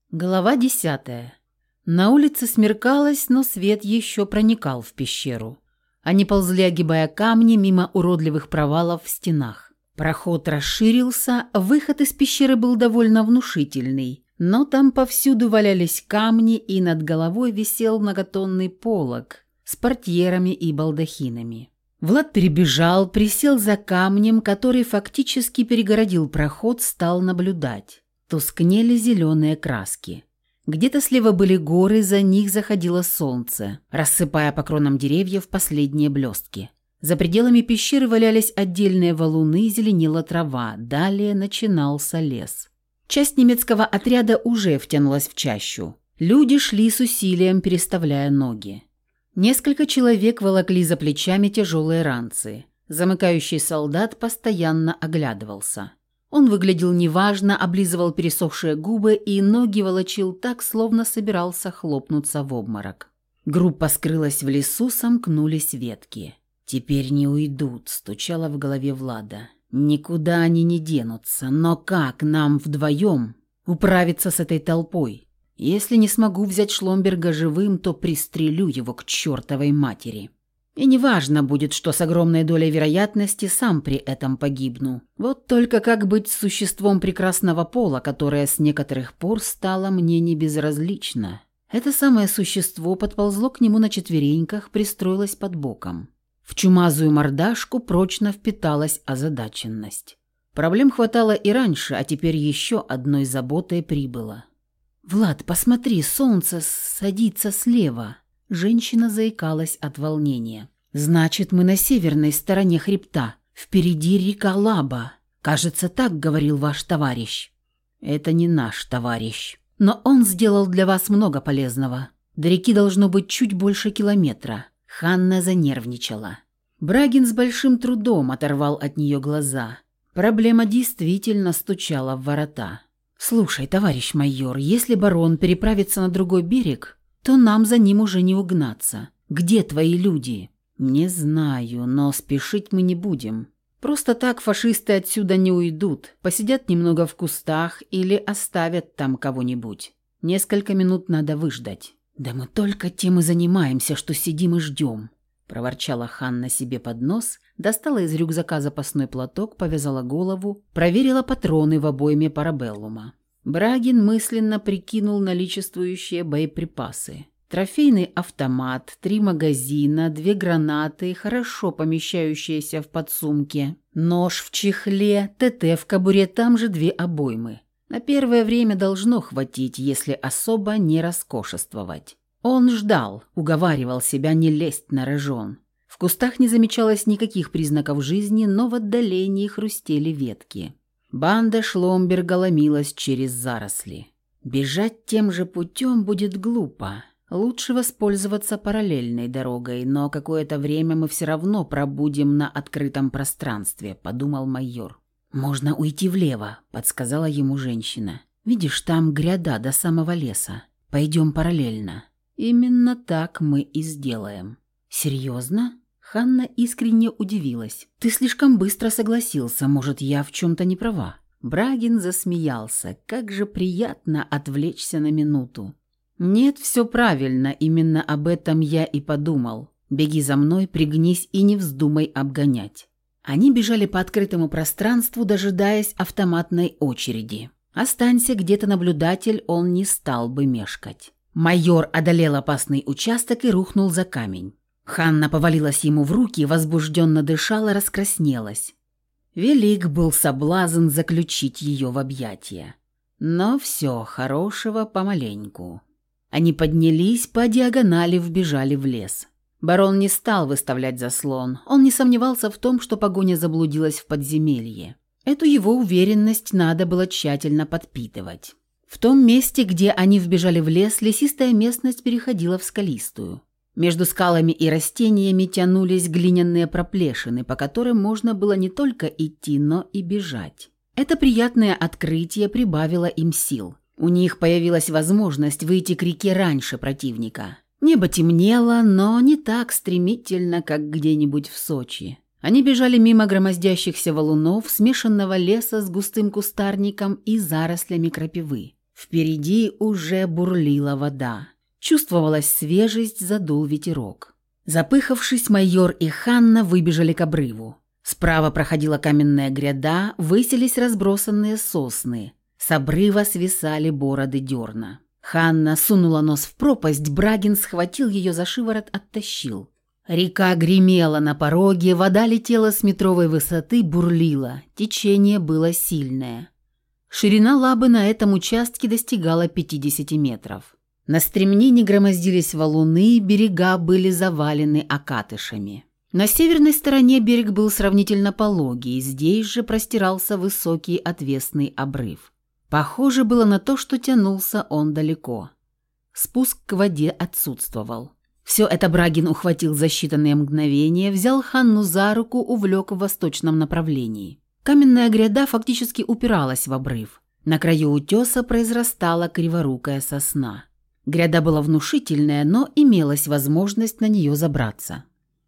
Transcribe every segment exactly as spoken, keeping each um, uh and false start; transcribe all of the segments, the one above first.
Глава десятая. На улице смеркалось, но свет еще проникал в пещеру. Они ползли, огибая камни, мимо уродливых провалов в стенах. Проход расширился, выход из пещеры был довольно внушительный, но там повсюду валялись камни, и над головой висел многотонный полог с портьерами и балдахинами. Влад перебежал, присел за камнем, который фактически перегородил проход, стал наблюдать. Тускнели зеленые краски. Где-то слева были горы, за них заходило солнце, рассыпая по кронам деревьев последние блестки. За пределами пещеры валялись отдельные валуны, зеленела трава, далее начинался лес. Часть немецкого отряда уже втянулась в чащу. Люди шли с усилием, переставляя ноги. Несколько человек волокли за плечами тяжелые ранцы. Замыкающий солдат постоянно оглядывался. Он выглядел неважно, облизывал пересохшие губы и ноги волочил так, словно собирался хлопнуться в обморок. Группа скрылась в лесу, сомкнулись ветки. «Теперь не уйдут», — стучало в голове Влада. «Никуда они не денутся, но как нам вдвоем управиться с этой толпой? Если не смогу взять Шломберга живым, то пристрелю его к чертовой матери». И неважно будет, что с огромной долей вероятности сам при этом погибну. Вот только как быть с существом прекрасного пола, которое с некоторых пор стало мне не безразлично? Это самое существо подползло к нему на четвереньках, пристроилось под боком. В чумазую мордашку прочно впиталась озадаченность. Проблем хватало и раньше, а теперь еще одной заботой прибыло. «Влад, посмотри, солнце садится слева». Женщина заикалась от волнения. «Значит, мы на северной стороне хребта. Впереди река Лаба. Кажется, так говорил ваш товарищ». «Это не наш товарищ. Но он сделал для вас много полезного. До реки должно быть чуть больше километра». Ханна занервничала. Брагин с большим трудом оторвал от нее глаза. Проблема действительно стучала в ворота. «Слушай, товарищ майор, если барон переправится на другой берег, то нам за ним уже не угнаться. Где твои люди?» «Не знаю, но спешить мы не будем. Просто так фашисты отсюда не уйдут, посидят немного в кустах или оставят там кого-нибудь. Несколько минут надо выждать». «Да мы только тем и занимаемся, что сидим и ждем», – проворчала Ханна себе под нос, достала из рюкзака запасной платок, повязала голову, проверила патроны в обойме парабеллума. Брагин мысленно прикинул наличествующие боеприпасы. Трофейный автомат, три магазина, две гранаты, хорошо помещающиеся в подсумке, нож в чехле, ТТ в кобуре, там же две обоймы. На первое время должно хватить, если особо не роскошествовать. Он ждал, уговаривал себя не лезть на рожон. В кустах не замечалось никаких признаков жизни, но в отдалении хрустели ветки. Банда Шломберга ломилась через заросли. Бежать тем же путем будет глупо. Лучше воспользоваться параллельной дорогой, но какое-то время мы все равно пробудем на открытом пространстве, подумал майор. «Можно уйти влево», — подсказала ему женщина. «Видишь, там гряда до самого леса. Пойдем параллельно». «Именно так мы и сделаем». «Серьезно?» Ханна искренне удивилась. «Ты слишком быстро согласился, может, я в чем-то не права?» Брагин засмеялся. «Как же приятно отвлечься на минуту». «Нет, все правильно, именно об этом я и подумал. Беги за мной, пригнись и не вздумай обгонять». Они бежали по открытому пространству, дожидаясь автоматной очереди. Останься где-то наблюдатель, он не стал бы мешкать. Майор одолел опасный участок и рухнул за камень. Ханна повалилась ему в руки, возбужденно дышала, раскраснелась. Велик был соблазн заключить ее в объятия. Но все, хорошего помаленьку. Они поднялись, по диагонали вбежали в лес. Барон не стал выставлять заслон. Он не сомневался в том, что погоня заблудилась в подземелье. Эту его уверенность надо было тщательно подпитывать. В том месте, где они вбежали в лес, лесистая местность переходила в скалистую. Между скалами и растениями тянулись глиняные проплешины, по которым можно было не только идти, но и бежать. Это приятное открытие прибавило им сил. У них появилась возможность выйти к реке раньше противника. Небо темнело, но не так стремительно, как где-нибудь в Сочи. Они бежали мимо громоздящихся валунов, смешанного леса с густым кустарником и зарослями крапивы. Впереди уже бурлила вода. Чувствовалась свежесть, задул ветерок. Запыхавшись, майор и Ханна выбежали к обрыву. Справа проходила каменная гряда, высились разбросанные сосны. С обрыва свисали бороды дерна. Ханна сунула нос в пропасть, Брагин схватил ее за шиворот, оттащил. Река гремела на пороге, вода летела с метровой высоты, бурлила. Течение было сильное. Ширина лабы на этом участке достигала пятидесяти метров. На стремнине громоздились валуны, берега были завалены окатышами. На северной стороне берег был сравнительно пологий, здесь же простирался высокий отвесный обрыв. Похоже было на то, что тянулся он далеко. Спуск к воде отсутствовал. Все это Брагин ухватил за считанные мгновения, взял Ханну за руку, увлек в восточном направлении. Каменная гряда фактически упиралась в обрыв. На краю утеса произрастала криворукая сосна. Гряда была внушительная, но имелась возможность на нее забраться.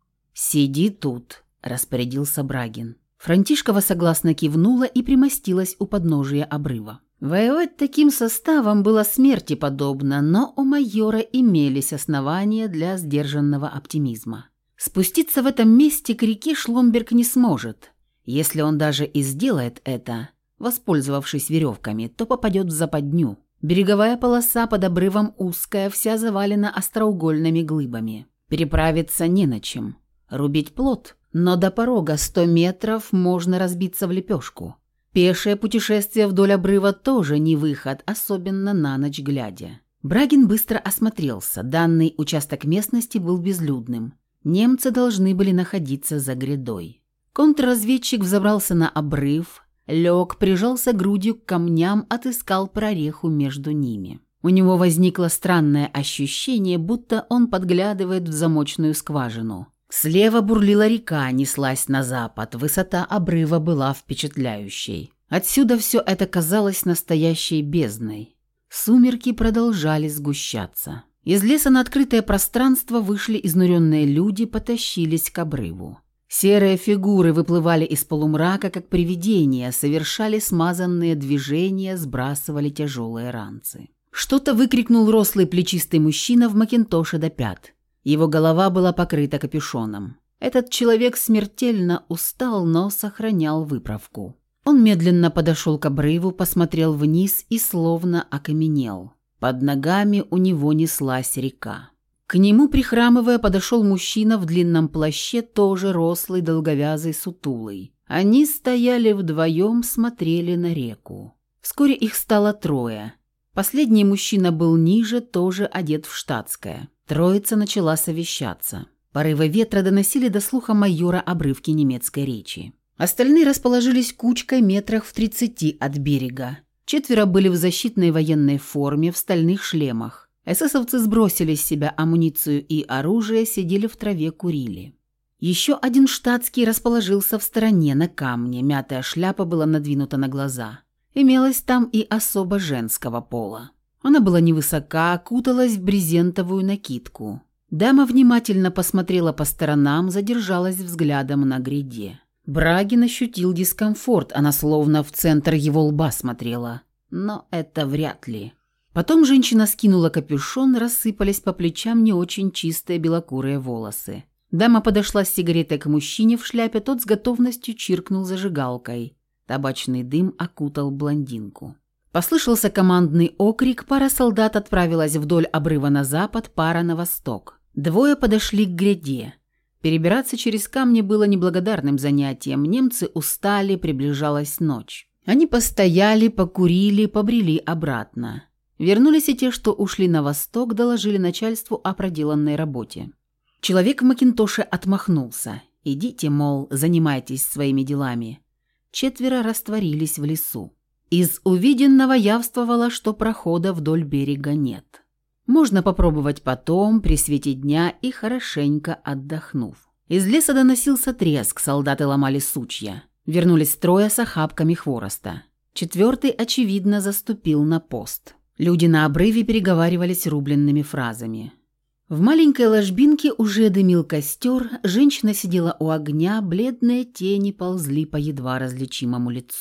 «Сиди тут», – распорядился Брагин. Франтишкова согласно кивнула и примостилась у подножия обрыва. Воевать таким составом было смерти подобно, но у майора имелись основания для сдержанного оптимизма. Спуститься в этом месте к реке Шломберг не сможет. Если он даже и сделает это, воспользовавшись веревками, то попадет в западню. Береговая полоса под обрывом узкая, вся завалена остроугольными глыбами. Переправиться не на чем. Рубить плот, но до порога сто метров можно разбиться в лепешку. Пешее путешествие вдоль обрыва тоже не выход, особенно на ночь глядя. Брагин быстро осмотрелся. Данный участок местности был безлюдным. Немцы должны были находиться за грядой. Контрразведчик взобрался на обрыв, лег, прижался грудью к камням, отыскал прореху между ними. У него возникло странное ощущение, будто он подглядывает в замочную скважину. Слева бурлила река, неслась на запад, высота обрыва была впечатляющей. Отсюда все это казалось настоящей бездной. Сумерки продолжали сгущаться. Из леса на открытое пространство вышли изнуренные люди, потащились к обрыву. Серые фигуры выплывали из полумрака, как привидения, совершали смазанные движения, сбрасывали тяжелые ранцы. Что-то выкрикнул рослый плечистый мужчина в макинтоше до пят. Его голова была покрыта капюшоном. Этот человек смертельно устал, но сохранял выправку. Он медленно подошел к обрыву, посмотрел вниз и словно окаменел. Под ногами у него неслась река. К нему, прихрамывая, подошел мужчина в длинном плаще, тоже рослый, долговязый, сутулый. Они стояли вдвоем, смотрели на реку. Вскоре их стало трое. Последний мужчина был ниже, тоже одет в штатское. Троица начала совещаться. Порывы ветра доносили до слуха майора обрывки немецкой речи. Остальные расположились кучкой метрах в тридцати от берега. Четверо были в защитной военной форме, в стальных шлемах. Эсэсовцы сбросили с себя амуницию и оружие, сидели в траве, курили. Еще один штатский расположился в стороне на камне, мятая шляпа была надвинута на глаза. Имелась там и особо женского пола. Она была невысока, куталась в брезентовую накидку. Дама внимательно посмотрела по сторонам, задержалась взглядом на гряде. Брагин ощутил дискомфорт, она словно в центр его лба смотрела. Но это вряд ли. Потом женщина скинула капюшон, рассыпались по плечам не очень чистые белокурые волосы. Дама подошла с сигаретой к мужчине в шляпе, тот с готовностью чиркнул зажигалкой. Табачный дым окутал блондинку. Послышался командный окрик, пара солдат отправилась вдоль обрыва на запад, пара на восток. Двое подошли к гряде. Перебираться через камни было неблагодарным занятием, немцы устали, приближалась ночь. Они постояли, покурили, побрели обратно. Вернулись и те, что ушли на восток, доложили начальству о проделанной работе. Человек в макинтоше отмахнулся. «Идите, мол, занимайтесь своими делами». Четверо растворились в лесу. Из увиденного явствовало, что прохода вдоль берега нет. Можно попробовать потом, при свете дня и хорошенько отдохнув. Из леса доносился треск, солдаты ломали сучья. Вернулись трое с охапками хвороста. Четвертый, очевидно, заступил на пост. Люди на обрыве переговаривались рубленными фразами. В маленькой ложбинке уже дымил костер, женщина сидела у огня, бледные тени ползли по едва различимому лицу.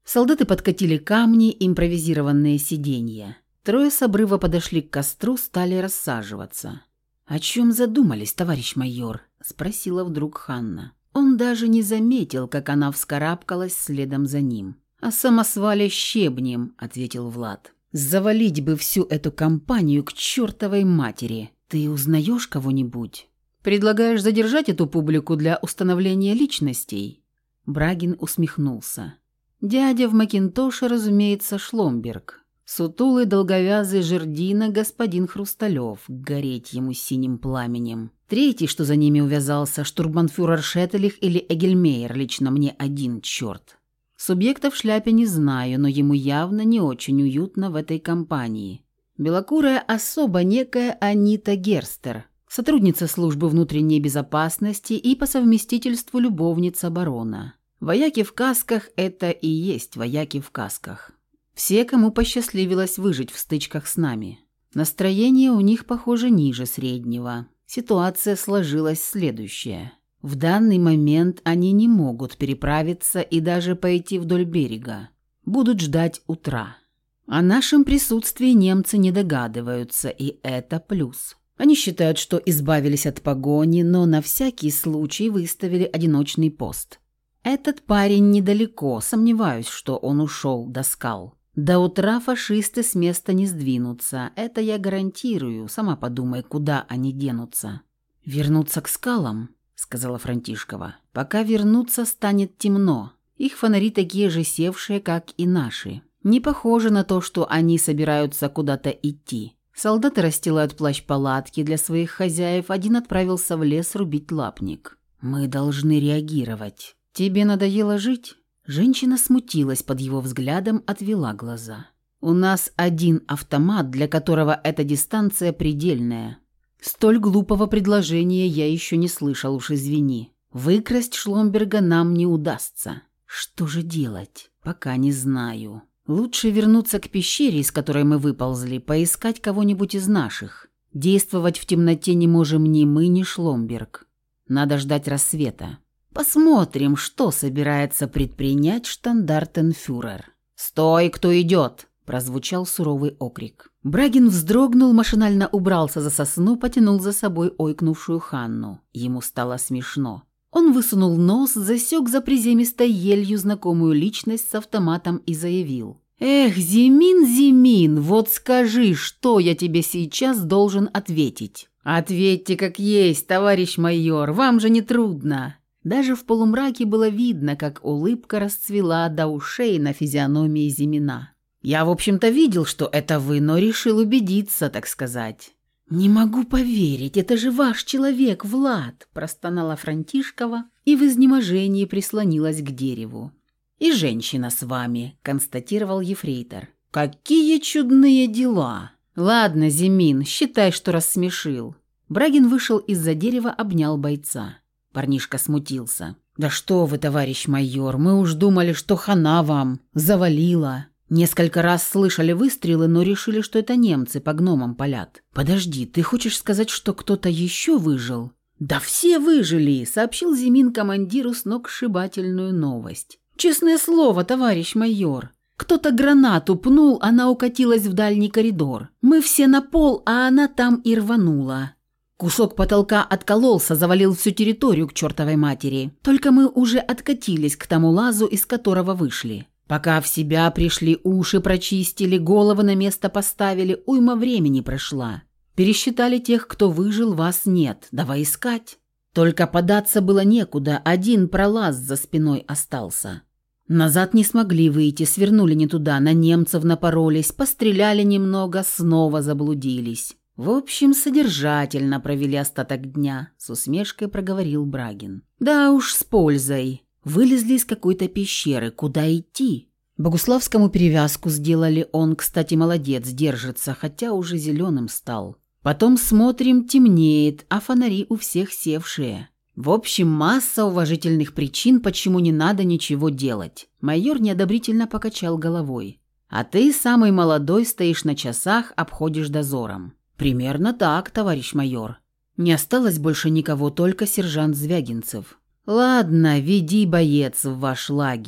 Солдаты подкатили камни, импровизированные сиденья. Трое с обрыва подошли к костру, стали рассаживаться. «О чем задумались, товарищ майор?» – спросила вдруг Ханна. Он даже не заметил, как она вскарабкалась следом за ним. «О самосвале щебнем», – ответил Влад. «Завалить бы всю эту компанию к чертовой матери. Ты узнаешь кого-нибудь? Предлагаешь задержать эту публику для установления личностей?» Брагин усмехнулся. Дядя в макинтоше, разумеется, Шломберг. Сутулый, долговязый жердина господин Хрусталев, гореть ему синим пламенем. Третий, что за ними увязался, штурмбанфюрер Шеттелих или Эгельмейер, лично мне один черт. Субъекта в шляпе не знаю, но ему явно не очень уютно в этой компании. Белокурая особа некая Анита Герстер, сотрудница службы внутренней безопасности и по совместительству любовница барона. Вояки в касках – это и есть вояки в касках. Все, кому посчастливилось выжить в стычках с нами. Настроение у них, похоже, ниже среднего. Ситуация сложилась следующая. В данный момент они не могут переправиться и даже пойти вдоль берега. Будут ждать утра. О нашем присутствии немцы не догадываются, и это плюс. Они считают, что избавились от погони, но на всякий случай выставили одиночный пост. Этот парень недалеко, сомневаюсь, что он ушел до скал. До утра фашисты с места не сдвинутся, это я гарантирую, сама подумай, куда они денутся. «Вернуться к скалам?» – сказала Франтишкова. «Пока вернуться, станет темно. Их фонари такие же севшие, как и наши. Не похоже на то, что они собираются куда-то идти. Солдаты расстилают плащ-палатки для своих хозяев, один отправился в лес рубить лапник. Мы должны реагировать. Тебе надоело жить?» Женщина смутилась под его взглядом, отвела глаза. «У нас один автомат, для которого эта дистанция предельная. Столь глупого предложения я еще не слышал, уж извини. Выкрасть Шломберга нам не удастся. Что же делать? Пока не знаю. Лучше вернуться к пещере, из которой мы выползли, поискать кого-нибудь из наших. Действовать в темноте не можем ни мы, ни Шломберг. Надо ждать рассвета. Посмотрим, что собирается предпринять штандартенфюрер». «Стой, кто идет!» – прозвучал суровый окрик. Брагин вздрогнул, машинально убрался за сосну, потянул за собой ойкнувшую Ханну. Ему стало смешно. Он высунул нос, засек за приземистой елью знакомую личность с автоматом и заявил: «Эх, Зимин, Зимин, вот скажи, что я тебе сейчас должен ответить?» «Ответьте как есть, товарищ майор, вам же не трудно». Даже в полумраке было видно, как улыбка расцвела до ушей на физиономии Зимина. «Я, в общем-то, видел, что это вы, но решил убедиться, так сказать». «Не могу поверить, это же ваш человек, Влад!» – простонала Франтишкова и в изнеможении прислонилась к дереву. «И женщина с вами», – констатировал ефрейтор. «Какие чудные дела!» «Ладно, Зимин, считай, что рассмешил». Брагин вышел из-за дерева, обнял бойца. Парнишка смутился. «Да что вы, товарищ майор, мы уж думали, что хана вам, завалило. Несколько раз слышали выстрелы, но решили, что это немцы по гномам палят». «Подожди, ты хочешь сказать, что кто-то еще выжил?» «Да все выжили», — сообщил Зимин командиру сногсшибательную новость. «Честное слово, товарищ майор. Кто-то гранату пнул, она укатилась в дальний коридор. Мы все на пол, а она там и рванула. Кусок потолка откололся, завалил всю территорию к чертовой матери. Только мы уже откатились к тому лазу, из которого вышли. Пока в себя пришли, уши прочистили, головы на место поставили, уйма времени прошла. Пересчитали тех, кто выжил, вас нет. Давай искать». Только податься было некуда, один пролаз за спиной остался. Назад не смогли выйти, свернули не туда, на немцев напоролись, постреляли немного, снова заблудились. «В общем, содержательно провели остаток дня», — с усмешкой проговорил Брагин. «Да уж, с пользой. Вылезли из какой-то пещеры. Куда идти?» Богуславскому перевязку сделали, он, кстати, молодец, держится, хотя уже зеленым стал. Потом смотрим, темнеет, а фонари у всех севшие. В общем, масса уважительных причин, почему не надо ничего делать. Майор неодобрительно покачал головой. «А ты, самый молодой, стоишь на часах, обходишь дозором». «Примерно так, товарищ майор. Не осталось больше никого, только сержант Звягинцев». «Ладно, веди, боец, в ваш лагерь».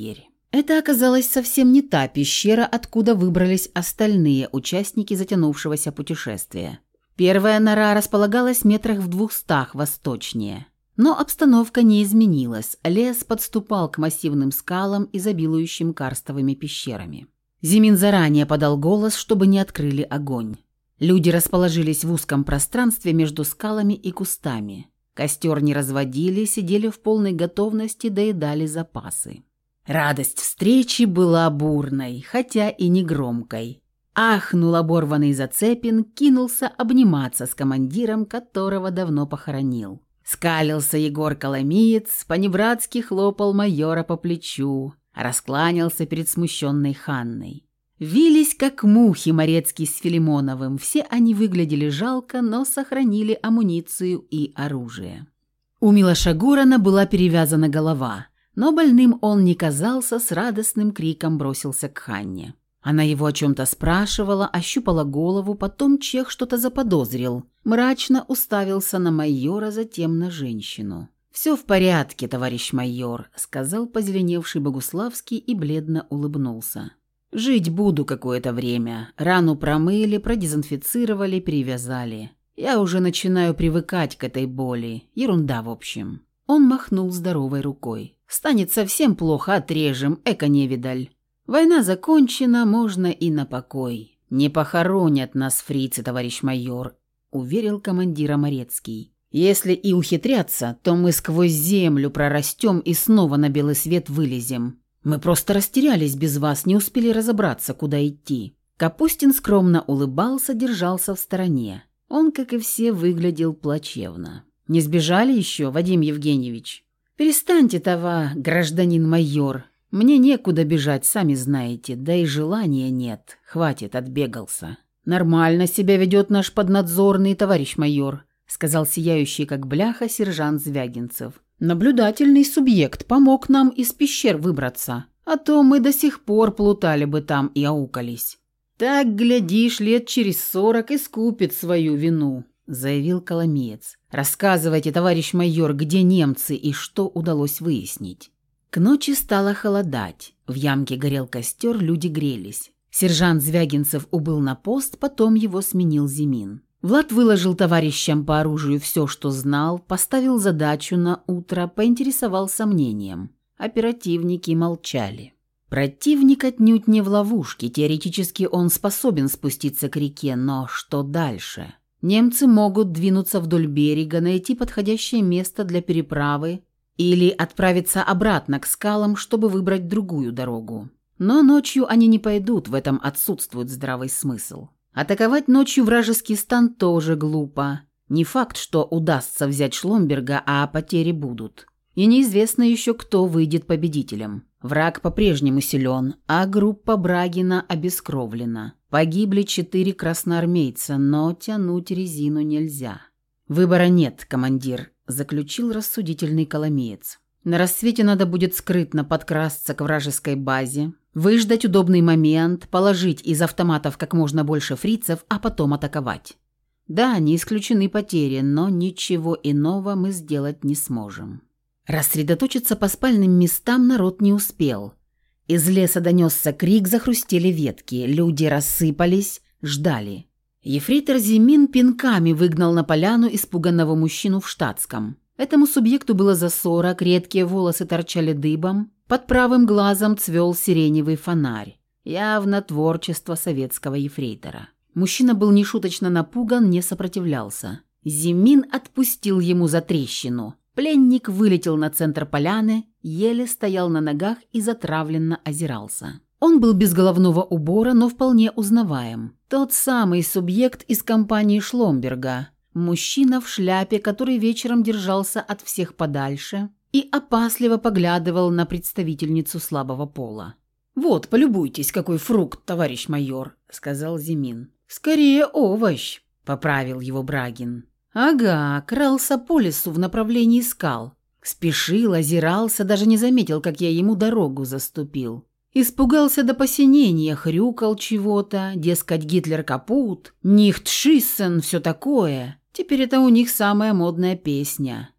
Это оказалась совсем не та пещера, откуда выбрались остальные участники затянувшегося путешествия. Первая нора располагалась метрах в двухстах восточнее. Но обстановка не изменилась, лес подступал к массивным скалам, изобилующим карстовыми пещерами. Зимин заранее подал голос, чтобы не открыли огонь. Люди расположились в узком пространстве между скалами и кустами. Костер не разводили, сидели в полной готовности, доедали запасы. Радость встречи была бурной, хотя и не громкой. Ахнул оборванный Зацепин, кинулся обниматься с командиром, которого давно похоронил. Скалился Егор Коломиец, понебратски хлопал майора по плечу, раскланялся перед смущенной Ханной. Вились, как мухи, Морецкий с Филимоновым. Все они выглядели жалко, но сохранили амуницию и оружие. У Милоша Гурана была перевязана голова, но больным он не казался, с радостным криком бросился к Ханне. Она его о чем-то спрашивала, ощупала голову, потом чех что-то заподозрил. Мрачно уставился на майора, затем на женщину. «Все в порядке, товарищ майор», — сказал позеленевший Богуславский и бледно улыбнулся. «Жить буду какое-то время. Рану промыли, продезинфицировали, перевязали. Я уже начинаю привыкать к этой боли. Ерунда, в общем». Он махнул здоровой рукой. «Станет совсем плохо, отрежем, эко-невидаль. Война закончена, можно и на покой. Не похоронят нас фрицы, товарищ майор», — уверил командира Морецкий. «Если и ухитрятся, то мы сквозь землю прорастем и снова на белый свет вылезем. Мы просто растерялись без вас, не успели разобраться, куда идти». Капустин скромно улыбался, держался в стороне. Он, как и все, выглядел плачевно. «Не сбежали еще, Вадим Евгеньевич?» «Перестаньте, това, гражданин майор. Мне некуда бежать, сами знаете, да и желания нет. Хватит, отбегался». «Нормально себя ведет наш поднадзорный, товарищ майор», сказал сияющий как бляха сержант Звягинцев. «Наблюдательный субъект помог нам из пещер выбраться, а то мы до сих пор плутали бы там и аукались». «Так, глядишь, лет через сорок искупит свою вину», заявил Коломеец. «Рассказывайте, товарищ майор, где немцы и что удалось выяснить». К ночи стало холодать. В ямке горел костер, люди грелись. Сержант Звягинцев убыл на пост, потом его сменил Зимин. Влад выложил товарищам по оружию все, что знал, поставил задачу на утро, поинтересовался мнением. Оперативники молчали. Противник отнюдь не в ловушке, теоретически он способен спуститься к реке, но что дальше? Немцы могут двинуться вдоль берега, найти подходящее место для переправы или отправиться обратно к скалам, чтобы выбрать другую дорогу. Но ночью они не пойдут, в этом отсутствует здравый смысл. Атаковать ночью вражеский стан тоже глупо. Не факт, что удастся взять Шломберга, а потери будут. И неизвестно еще, кто выйдет победителем. Враг по-прежнему силен, а группа Брагина обескровлена. Погибли четыре красноармейца, но тянуть резину нельзя. «Выбора нет, командир», – заключил рассудительный Коломеец. «На рассвете надо будет скрытно подкрасться к вражеской базе, выждать удобный момент, положить из автоматов как можно больше фрицев, а потом атаковать. Да, не исключены потери, но ничего иного мы сделать не сможем». Рассредоточиться по спальным местам народ не успел. Из леса донесся крик, захрустели ветки, люди рассыпались, ждали. Ефрейтор Зимин пинками выгнал на поляну испуганного мужчину в штатском. Этому субъекту было за сорок, редкие волосы торчали дыбом, под правым глазом цвел сиреневый фонарь. Явно творчество советского ефрейтора. Мужчина был нешуточно напуган, не сопротивлялся. Зимин отпустил ему за трещину. Пленник вылетел на центр поляны, еле стоял на ногах и затравленно озирался. Он был без головного убора, но вполне узнаваем. Тот самый субъект из компании Шломберга. Мужчина в шляпе, который вечером держался от всех подальше и опасливо поглядывал на представительницу слабого пола. «Вот, полюбуйтесь, какой фрукт, товарищ майор», — сказал Зимин. «Скорее овощ», — поправил его Брагин. «Ага, крался по лесу в направлении скал. Спешил, озирался, даже не заметил, как я ему дорогу заступил. Испугался до посинения, хрюкал чего-то, дескать, Гитлер капут, нихт шиссен, все такое. Теперь это у них самая модная песня.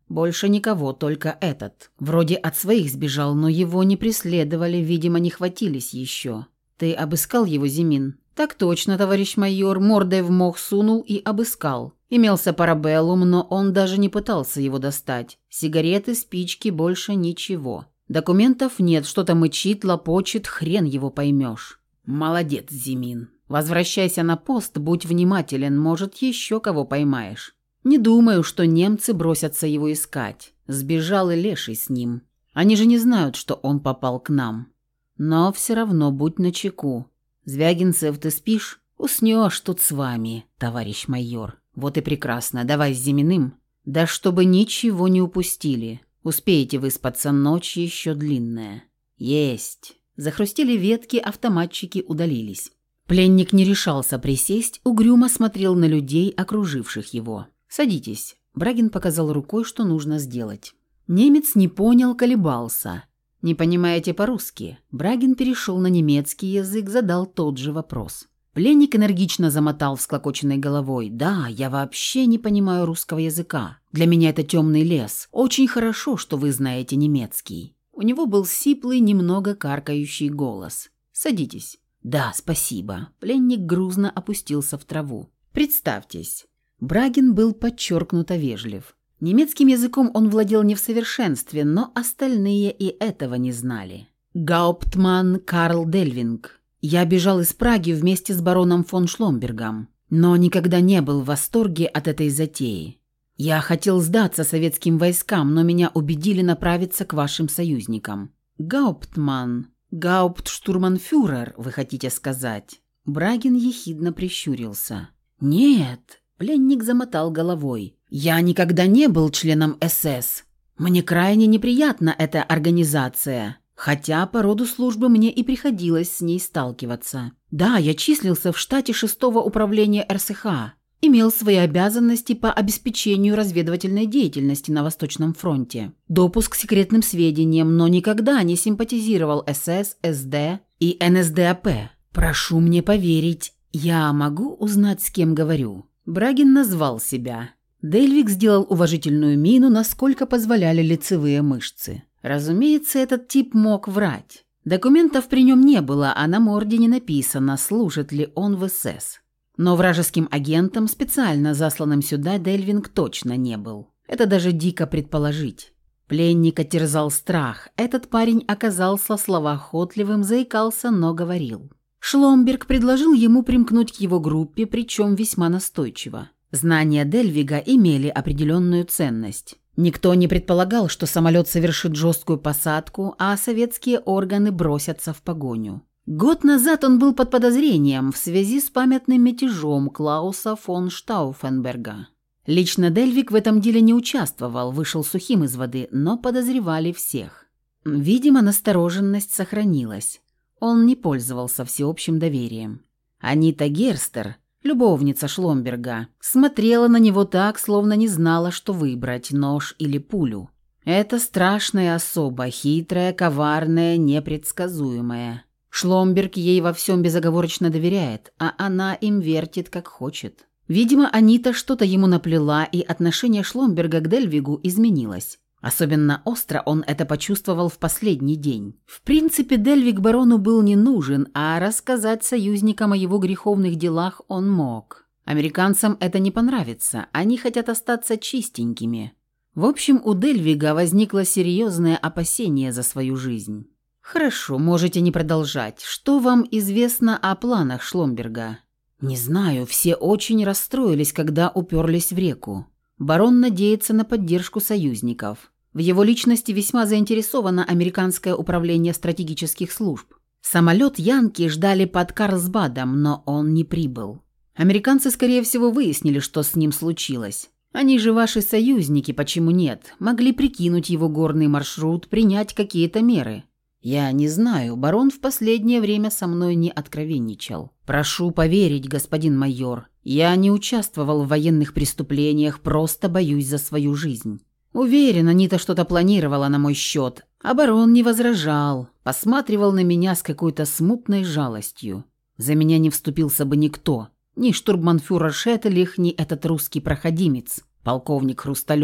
Больше никого, только этот. Вроде от своих сбежал, но его не преследовали, видимо, не хватились еще. Ты обыскал его, Зимин? Так точно, товарищ майор, мордой в мох сунул и обыскал. Имелся парабеллум, но он даже не пытался его достать. Сигареты, спички, больше ничего. Документов нет, что-то мычит, лопочет, хрен его поймешь. Молодец, Зимин. Возвращайся на пост, будь внимателен, может, еще кого поймаешь. Не думаю, что немцы бросятся его искать. Сбежал и леший с ним. Они же не знают, что он попал к нам. Но все равно будь начеку. Звягинцев, ты спишь? Уснешь тут с вами, товарищ майор. Вот и прекрасно. Давай с Зиминым. Да чтобы ничего не упустили. Успеете выспаться, ночь еще длинная. Есть. Захрустели ветки, автоматчики удалились. Пленник не решался присесть, угрюмо смотрел на людей, окруживших его. «Садитесь». Брагин показал рукой, что нужно сделать. Немец не понял, колебался. «Не понимаете по-русски?» Брагин перешел на немецкий язык, задал тот же вопрос. Пленник энергично замотал всклокоченной головой. «Да, я вообще не понимаю русского языка. Для меня это темный лес. Очень хорошо, что вы знаете немецкий». У него был сиплый, немного каркающий голос. «Садитесь». «Да, спасибо». Пленник грузно опустился в траву. «Представьтесь». Брагин был подчеркнуто вежлив. Немецким языком он владел не в совершенстве, но остальные и этого не знали. «Гауптман Карл Дельвинг. Я бежал из Праги вместе с бароном фон Шломбергом, но никогда не был в восторге от этой затеи. Я хотел сдаться советским войскам, но меня убедили направиться к вашим союзникам». «Гауптман. Гауптштурманфюрер, вы хотите сказать?» Брагин ехидно прищурился. «Нет». Пленник замотал головой. «Я никогда не был членом эс эс. Мне крайне неприятна эта организация, хотя по роду службы мне и приходилось с ней сталкиваться. Да, я числился в штате шестого управления эр эс ха, имел свои обязанности по обеспечению разведывательной деятельности на Восточном фронте, допуск к секретным сведениям, но никогда не симпатизировал эс эс, эс дэ и эн эс дэ а пэ. Прошу мне поверить, я могу узнать, с кем говорю». Брагин назвал себя. Дельвиг сделал уважительную мину, насколько позволяли лицевые мышцы. Разумеется, этот тип мог врать. Документов при нем не было, а на морде не написано, служит ли он в эс эс. Но вражеским агентом, специально засланным сюда, Дельвинг точно не был. Это даже дико предположить. Пленника терзал страх. Этот парень оказался словоохотливым, заикался, но говорил. Шломберг предложил ему примкнуть к его группе, причем весьма настойчиво. Знания Дельвига имели определенную ценность. Никто не предполагал, что самолет совершит жесткую посадку, а советские органы бросятся в погоню. Год назад он был под подозрением в связи с памятным мятежом Клауса фон Штауфенберга. Лично Дельвиг в этом деле не участвовал, вышел сухим из воды, но подозревали всех. Видимо, настороженность сохранилась. Он не пользовался всеобщим доверием. Анита Герстер, любовница Шломберга, смотрела на него так, словно не знала, что выбрать, нож или пулю. Это страшная особа, хитрая, коварная, непредсказуемая. Шломберг ей во всем безоговорочно доверяет, а она им вертит, как хочет. Видимо, Анита что-то ему наплела, и отношение Шломберга к Дельвигу изменилось. Особенно остро он это почувствовал в последний день. В принципе, Дельвиг барону был не нужен, а рассказать союзникам о его греховных делах он мог. Американцам это не понравится, они хотят остаться чистенькими. В общем, у Дельвига возникло серьезное опасение за свою жизнь. «Хорошо, можете не продолжать. Что вам известно о планах Шломберга?» «Не знаю, все очень расстроились, когда уперлись в реку. Барон надеется на поддержку союзников. В его личности весьма заинтересовано американское управление стратегических служб. Самолет Янки ждали под Карлсбадом, но он не прибыл. Американцы, скорее всего, выяснили, что с ним случилось. Они же ваши союзники, почему нет? Могли прикинуть его горный маршрут, принять какие-то меры. Я не знаю, барон в последнее время со мной не откровенничал. Прошу поверить, господин майор, я не участвовал в военных преступлениях, просто боюсь за свою жизнь. Уверен, Анита что-то планировала на мой счет, а барон не возражал, посматривал на меня с какой-то смутной жалостью. За меня не вступился бы никто, ни штурманфюрер Шеттелих, ни этот русский проходимец, полковник Хрусталев.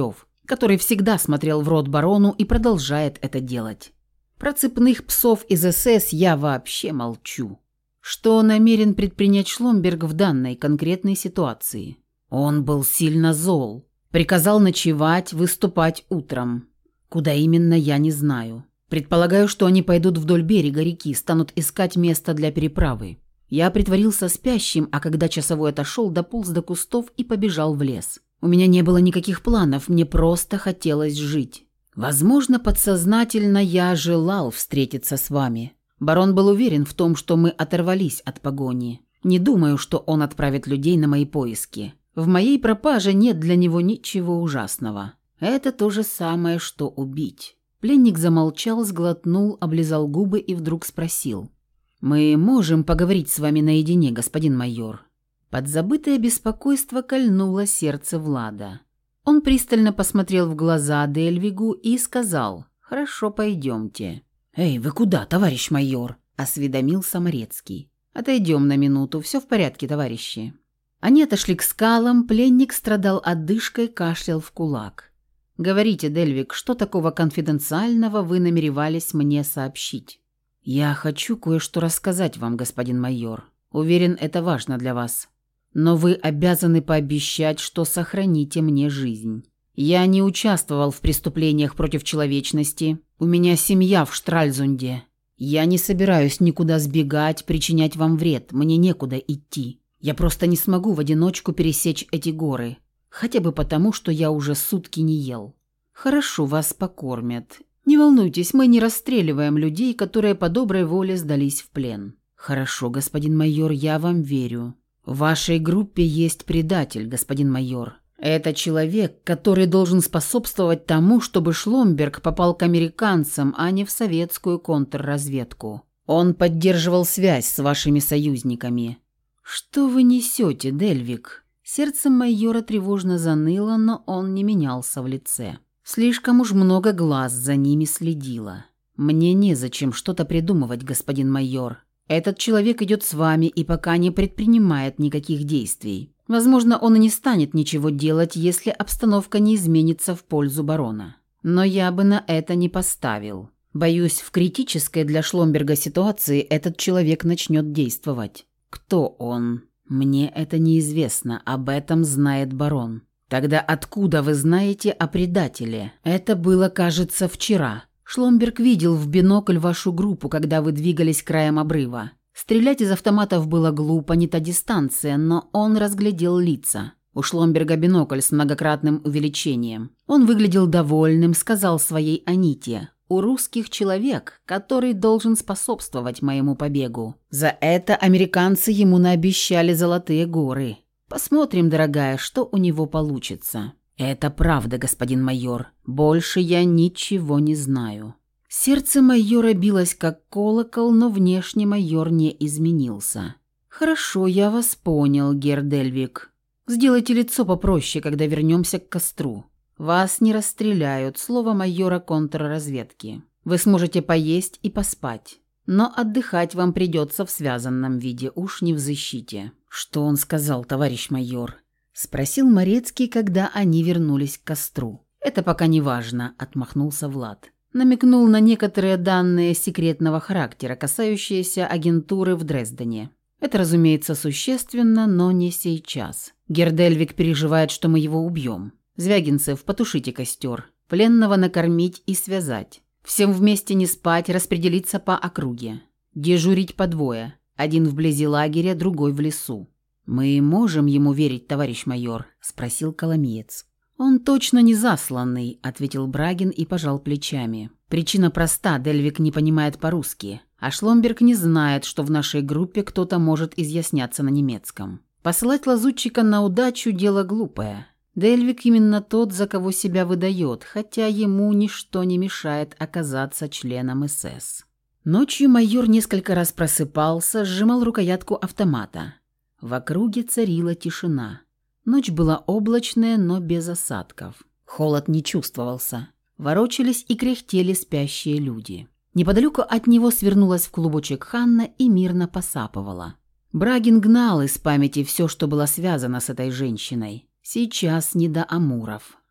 который всегда смотрел в рот барону и продолжает это делать. Про цепных псов из эс эс я вообще молчу. Что намерен предпринять Шломберг в данной конкретной ситуации? Он был сильно зол. Приказал ночевать, выступать утром. Куда именно, я не знаю. Предполагаю, что они пойдут вдоль берега реки, станут искать место для переправы. Я притворился спящим, а когда часовой отошел, дополз до кустов и побежал в лес. У меня не было никаких планов, мне просто хотелось жить. Возможно, подсознательно я желал встретиться с вами. Барон был уверен в том, что мы оторвались от погони. Не думаю, что он отправит людей на мои поиски. В моей пропаже нет для него ничего ужасного. Это то же самое, что убить. Пленник замолчал, сглотнул, облизал губы и вдруг спросил. «Мы можем поговорить с вами наедине, господин майор?» Подзабытое беспокойство кольнуло сердце Влада. Он пристально посмотрел в глаза Дельвигу и сказал: «Хорошо, пойдемте». «Эй, вы куда, товарищ майор?» – осведомился Морецкий. «Отойдем на минуту, все в порядке, товарищи». Они отошли к скалам, пленник страдал одышкой, кашлял в кулак. «Говорите, Дельвиг, что такого конфиденциального вы намеревались мне сообщить?» «Я хочу кое-что рассказать вам, господин майор. Уверен, это важно для вас. Но вы обязаны пообещать, что сохраните мне жизнь. Я не участвовал в преступлениях против человечности. У меня семья в Штральзунде. Я не собираюсь никуда сбегать, причинять вам вред. Мне некуда идти. Я просто не смогу в одиночку пересечь эти горы. Хотя бы потому, что я уже сутки не ел. Хорошо, вас покормят. Не волнуйтесь, мы не расстреливаем людей, которые по доброй воле сдались в плен». «Хорошо, господин майор, я вам верю. В вашей группе есть предатель, господин майор. Это человек, который должен способствовать тому, чтобы Шломберг попал к американцам, а не в советскую контрразведку. Он поддерживал связь с вашими союзниками». «Что вы несете, Дельвиг?» Сердце майора тревожно заныло, но он не менялся в лице. Слишком уж много глаз за ними следило. «Мне незачем что-то придумывать, господин майор. Этот человек идет с вами и пока не предпринимает никаких действий. Возможно, он и не станет ничего делать, если обстановка не изменится в пользу барона. Но я бы на это не поставил. Боюсь, в критической для Шломберга ситуации этот человек начнет действовать. Кто он? Мне это неизвестно, об этом знает барон. Тогда откуда вы знаете о предателе? Это было, кажется, вчера. Шломберг видел в бинокль вашу группу, когда вы двигались краем обрыва. Стрелять из автоматов было глупо, не та дистанция, но он разглядел лица. У Шломберга бинокль с многократным увеличением. Он выглядел довольным, сказал своей Аните: «У русских человек, который должен способствовать моему побегу. За это американцы ему наобещали золотые горы. Посмотрим, дорогая, что у него получится». «Это правда, господин майор. Больше я ничего не знаю». Сердце майора билось как колокол, но внешне майор не изменился. «Хорошо, я вас понял, герр Дельвиг. Сделайте лицо попроще, когда вернемся к костру. Вас не расстреляют, слово майора контрразведки. Вы сможете поесть и поспать. Но отдыхать вам придется в связанном виде, уж не в защите». «Что он сказал, товарищ майор?» – спросил Морецкий, когда они вернулись к костру. «Это пока не важно», – отмахнулся Влад. Намекнул на некоторые данные секретного характера, касающиеся агентуры в Дрездене. Это, разумеется, существенно, но не сейчас. Герр Дельвиг переживает, что мы его убьем. Звягинцев, потушите костер. Пленного накормить и связать. Всем вместе не спать, распределиться по округе. Дежурить по двое. Один вблизи лагеря, другой в лесу. «Мы можем ему верить, товарищ майор?» – спросил Коломиец. «Он точно не засланный», – ответил Брагин и пожал плечами. «Причина проста, Дельвиг не понимает по-русски, а Шломберг не знает, что в нашей группе кто-то может изъясняться на немецком. Посылать лазутчика на удачу – дело глупое. Дельвиг именно тот, за кого себя выдает, хотя ему ничто не мешает оказаться членом эс эс». Ночью майор несколько раз просыпался, сжимал рукоятку автомата. В округе царила тишина. Ночь была облачная, но без осадков. Холод не чувствовался. Ворочались и кряхтели спящие люди. Неподалеку от него свернулась в клубочек Ханна и мирно посапывала. Брагин гнал из памяти все, что было связано с этой женщиной. Сейчас не до амуров.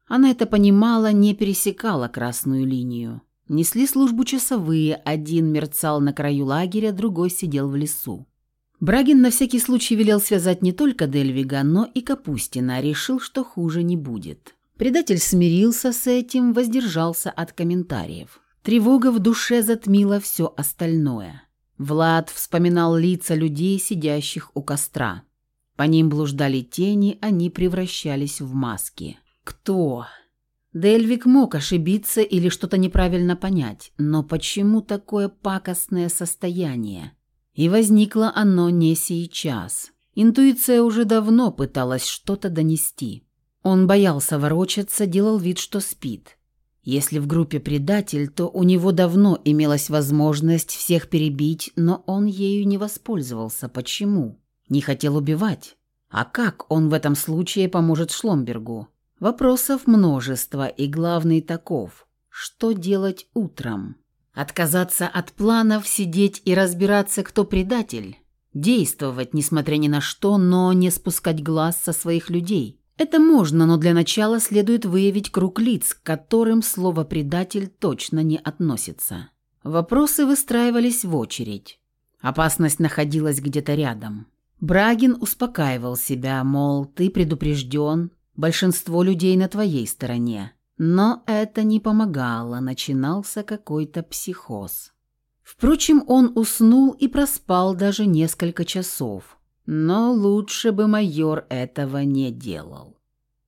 Она это понимала, не пересекала красную линию. Несли службу часовые, один мерцал на краю лагеря, другой сидел в лесу. Брагин на всякий случай велел связать не только Дельвига, но и Капустина, решил, что хуже не будет. Предатель смирился с этим, воздержался от комментариев. Тревога в душе затмила все остальное. Влад вспоминал лица людей, сидящих у костра. По ним блуждали тени, они превращались в маски. Кто? Дельвиг мог ошибиться или что-то неправильно понять, но почему такое пакостное состояние? И возникло оно не сейчас. Интуиция уже давно пыталась что-то донести. Он боялся ворочаться, делал вид, что спит. Если в группе предатель, то у него давно имелась возможность всех перебить, но он ею не воспользовался. Почему? Не хотел убивать. А как он в этом случае поможет Шломбергу? Вопросов множество, и главный таков: что делать утром? Отказаться от планов, сидеть и разбираться, кто предатель? Действовать, несмотря ни на что, но не спускать глаз со своих людей? Это можно, но для начала следует выявить круг лиц, к которым слово «предатель» точно не относится. Вопросы выстраивались в очередь. Опасность находилась где-то рядом. Брагин успокаивал себя, мол, ты предупрежден, большинство людей на твоей стороне. Но это не помогало, начинался какой-то психоз. Впрочем, он уснул и проспал даже несколько часов. Но лучше бы майор этого не делал.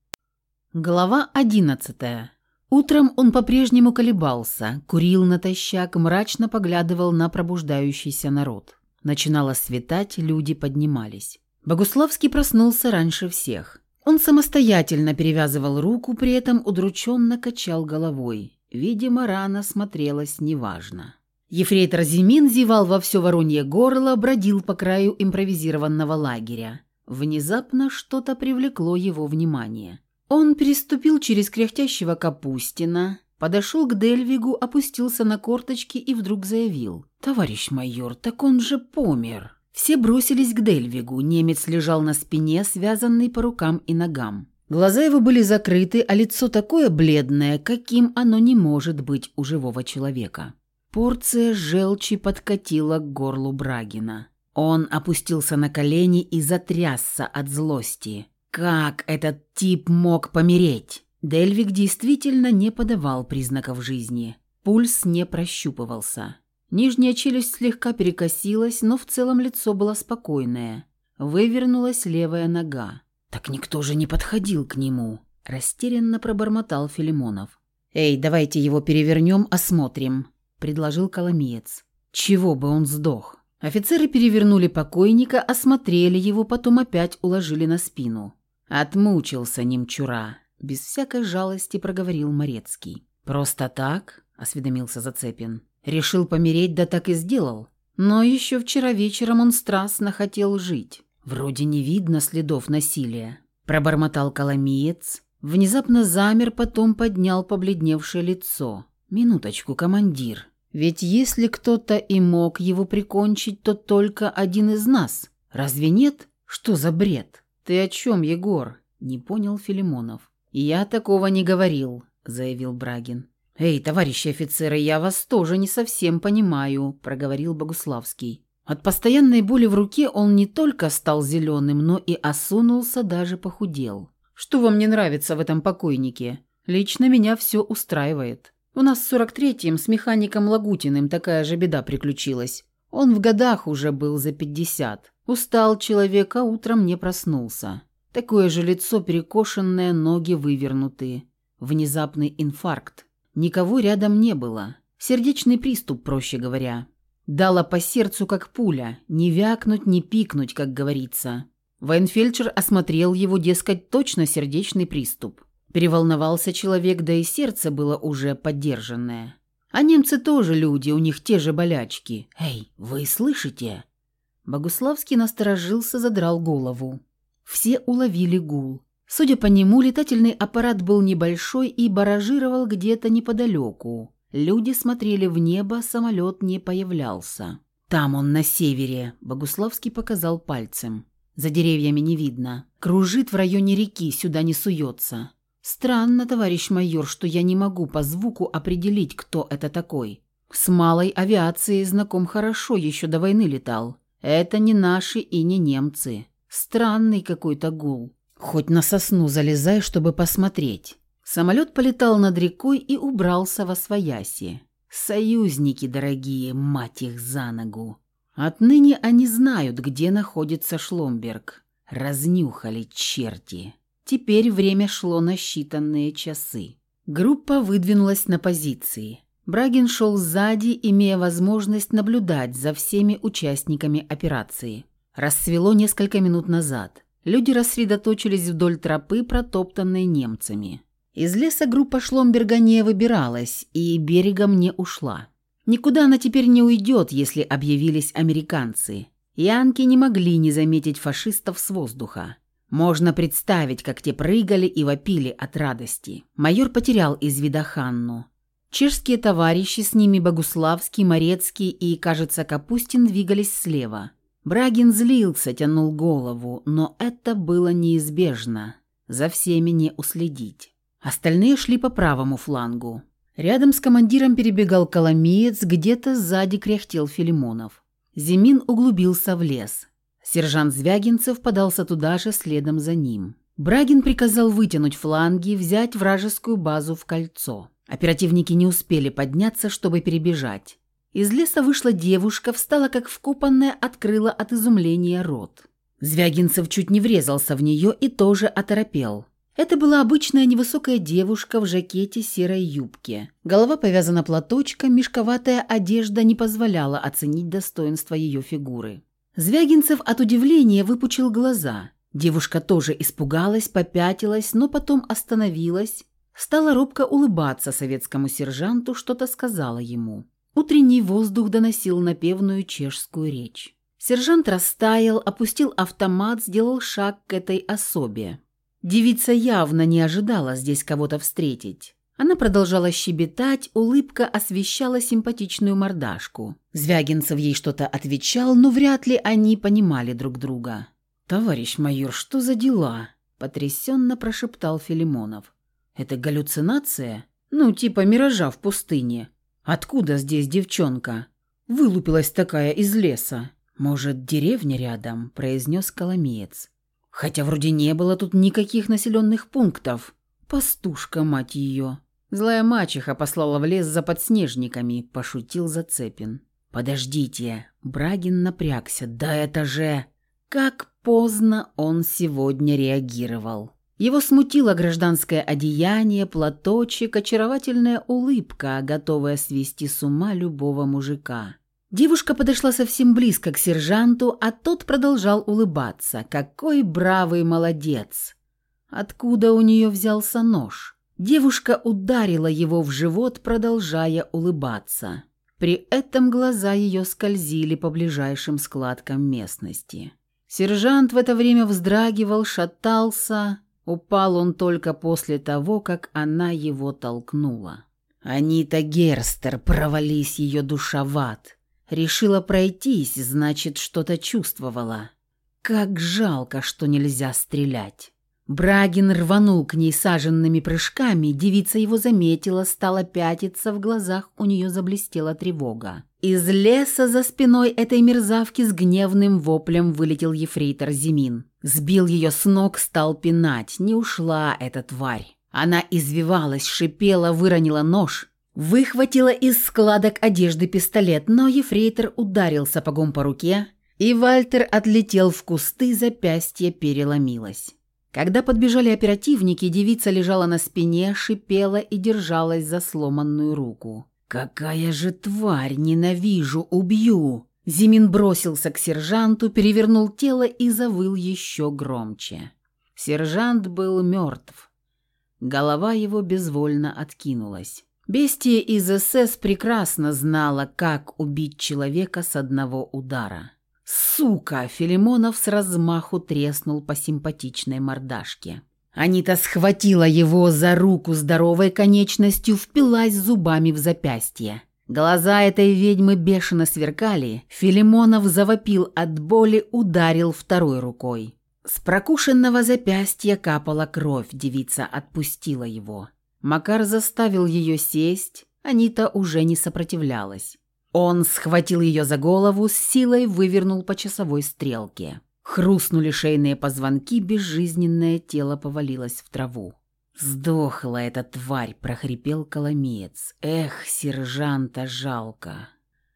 Глава одиннадцатая. Утром он по-прежнему колебался, курил натощак, мрачно поглядывал на пробуждающийся народ. Начинало светать, люди поднимались. Богуславский проснулся раньше всех. Он самостоятельно перевязывал руку, при этом удрученно качал головой. Видимо, рана смотрелась неважно. Ефрейтор Зимин зевал во все воронье горло, бродил по краю импровизированного лагеря. Внезапно что-то привлекло его внимание. Он переступил через кряхтящего Капустина, подошел к Дельвигу, опустился на корточки и вдруг заявил: «Товарищ майор, так он же помер». Все бросились к Дельвигу. Немец лежал на спине, связанный по рукам и ногам. Глаза его были закрыты, а лицо такое бледное, каким оно не может быть у живого человека. Порция желчи подкатила к горлу Брагина. Он опустился на колени и затрясся от злости. Как этот тип мог помереть? Дельвиг действительно не подавал признаков жизни. Пульс не прощупывался. Нижняя челюсть слегка перекосилась, но в целом лицо было спокойное. Вывернулась левая нога. «Так никто же не подходил к нему», – растерянно пробормотал Филимонов. «Эй, давайте его перевернем, осмотрим», – предложил Коломиец. «Чего бы он сдох?» Офицеры перевернули покойника, осмотрели его, потом опять уложили на спину. «Отмучился немчура», – без всякой жалости проговорил Морецкий. «Просто так?» – осведомился Зацепин. «Решил помереть, да так и сделал. Но еще вчера вечером он страстно хотел жить. Вроде не видно следов насилия», – пробормотал Коломиец. Внезапно замер, потом поднял побледневшее лицо. «Минуточку, командир. Ведь если кто-то и мог его прикончить, то только один из нас. Разве нет? Что за бред?» «Ты о чем, Егор?» – не понял Филимонов. «Я такого не говорил», – заявил Брагин. «Эй, товарищи офицеры, я вас тоже не совсем понимаю», – проговорил Богуславский. От постоянной боли в руке он не только стал зеленым, но и осунулся, даже похудел. «Что вам не нравится в этом покойнике? Лично меня все устраивает. У нас в сорок третьем с механиком Лагутиным такая же беда приключилась. Он в годах уже был за пятьдесят. Устал человек, а утром не проснулся. Такое же лицо перекошенное, ноги вывернутые. Внезапный инфаркт. Никого рядом не было. Сердечный приступ, проще говоря. Дало по сердцу, как пуля. Не вякнуть, не пикнуть, как говорится. Военфельдшер осмотрел его, дескать, точно сердечный приступ. Переволновался человек, да и сердце было уже поддержанное. А немцы тоже люди, у них те же болячки. «Эй, вы слышите?» Богуславский насторожился, задрал голову. Все уловили гул. Судя по нему, летательный аппарат был небольшой и баражировал где-то неподалеку. Люди смотрели в небо, самолет не появлялся. «Там он, на севере», – Богуславский показал пальцем. «За деревьями не видно. Кружит в районе реки, сюда не суется. «Странно, товарищ майор, что я не могу по звуку определить, кто это такой. С малой авиацией знаком хорошо, еще до войны летал. Это не наши и не немцы. Странный какой-то гул. Хоть на сосну залезай, чтобы посмотреть». Самолет полетал над рекой и убрался восвояси. Союзники дорогие, мать их за ногу. Отныне они знают, где находится Шломберг. Разнюхали черти. Теперь время шло на считанные часы. Группа выдвинулась на позиции. Брагин шел сзади, имея возможность наблюдать за всеми участниками операции. Рассвело несколько минут назад. Люди рассредоточились вдоль тропы, протоптанной немцами. Из леса группа Шломберга не выбиралась и берегом не ушла. Никуда она теперь не уйдет, если объявились американцы. Янки не могли не заметить фашистов с воздуха. Можно представить, как те прыгали и вопили от радости. Майор потерял из вида Ханну. Чешские товарищи, с ними Богуславский, Морецкий и, кажется, Капустин двигались слева. Брагин злился, тянул голову, но это было неизбежно. За всеми не уследить. Остальные шли по правому флангу. Рядом с командиром перебегал Коломиец, где-то сзади кряхтел Филимонов. Зимин углубился в лес. Сержант Звягинцев подался туда же следом за ним. Брагин приказал вытянуть фланги, взять вражескую базу в кольцо. Оперативники не успели подняться, чтобы перебежать. Из леса вышла девушка, встала как вкопанная, открыла от изумления рот. Звягинцев чуть не врезался в нее и тоже оторопел. Это была обычная невысокая девушка в жакете серой юбки. Голова повязана платочком, мешковатая одежда не позволяла оценить достоинство ее фигуры. Звягинцев от удивления выпучил глаза. Девушка тоже испугалась, попятилась, но потом остановилась, стала робко улыбаться советскому сержанту, что-то сказала ему. Утренний воздух доносил напевную чешскую речь. Сержант растаял, опустил автомат, сделал шаг к этой особе. Девица явно не ожидала здесь кого-то встретить. Она продолжала щебетать, улыбка освещала симпатичную мордашку. Звягинцев ей что-то отвечал, но вряд ли они понимали друг друга. «Товарищ майор, что за дела?» – потрясенно прошептал Филимонов. «Это галлюцинация? Ну, типа миража в пустыне. Откуда здесь девчонка? Вылупилась такая из леса. Может, деревня рядом?» – произнес Коломеец. «Хотя вроде не было тут никаких населенных пунктов. Пастушка, мать ее!» «Злая мачеха послала в лес за подснежниками», – пошутил Зацепин. «Подождите!» – Брагин напрягся. «Да это же...» Как поздно он сегодня реагировал. Его смутило гражданское одеяние, платочек, очаровательная улыбка, готовая свести с ума любого мужика. Девушка подошла совсем близко к сержанту, а тот продолжал улыбаться. Какой бравый молодец! Откуда у нее взялся нож? Девушка ударила его в живот, продолжая улыбаться. При этом глаза ее скользили по ближайшим складкам местности. Сержант в это время вздрагивал, шатался. Упал он только после того, как она его толкнула. Анита Герстер, провались ее душа в ад. Решила пройтись, значит, что-то чувствовала. Как жалко, что нельзя стрелять. Брагин рванул к ней саженными прыжками, девица его заметила, стала пятиться, в глазах у нее заблестела тревога. Из леса за спиной этой мерзавки с гневным воплем вылетел ефрейтор Зимин. Сбил ее с ног, стал пинать. Не ушла эта тварь. Она извивалась, шипела, выронила нож. Выхватила из складок одежды пистолет, но ефрейтор ударил сапогом по руке, и Вальтер отлетел в кусты, запястье переломилось. Когда подбежали оперативники, девица лежала на спине, шипела и держалась за сломанную руку. «Какая же тварь! Ненавижу! Убью!» Зимин бросился к сержанту, перевернул тело и завыл еще громче. Сержант был мертв. Голова его безвольно откинулась. Бестия из эс эс прекрасно знала, как убить человека с одного удара. «Сука!» – Филимонов с размаху треснул по симпатичной мордашке. Анита схватила его за руку здоровой конечностью, впилась зубами в запястье. Глаза этой ведьмы бешено сверкали. Филимонов завопил от боли, ударил второй рукой. С прокушенного запястья капала кровь, девица отпустила его. Макар заставил ее сесть, Анита уже не сопротивлялась. Он схватил ее за голову, с силой вывернул по часовой стрелке. Хрустнули шейные позвонки, безжизненное тело повалилось в траву. «Сдохла эта тварь», – прохрипел Коломеец. «Эх, сержанта жалко».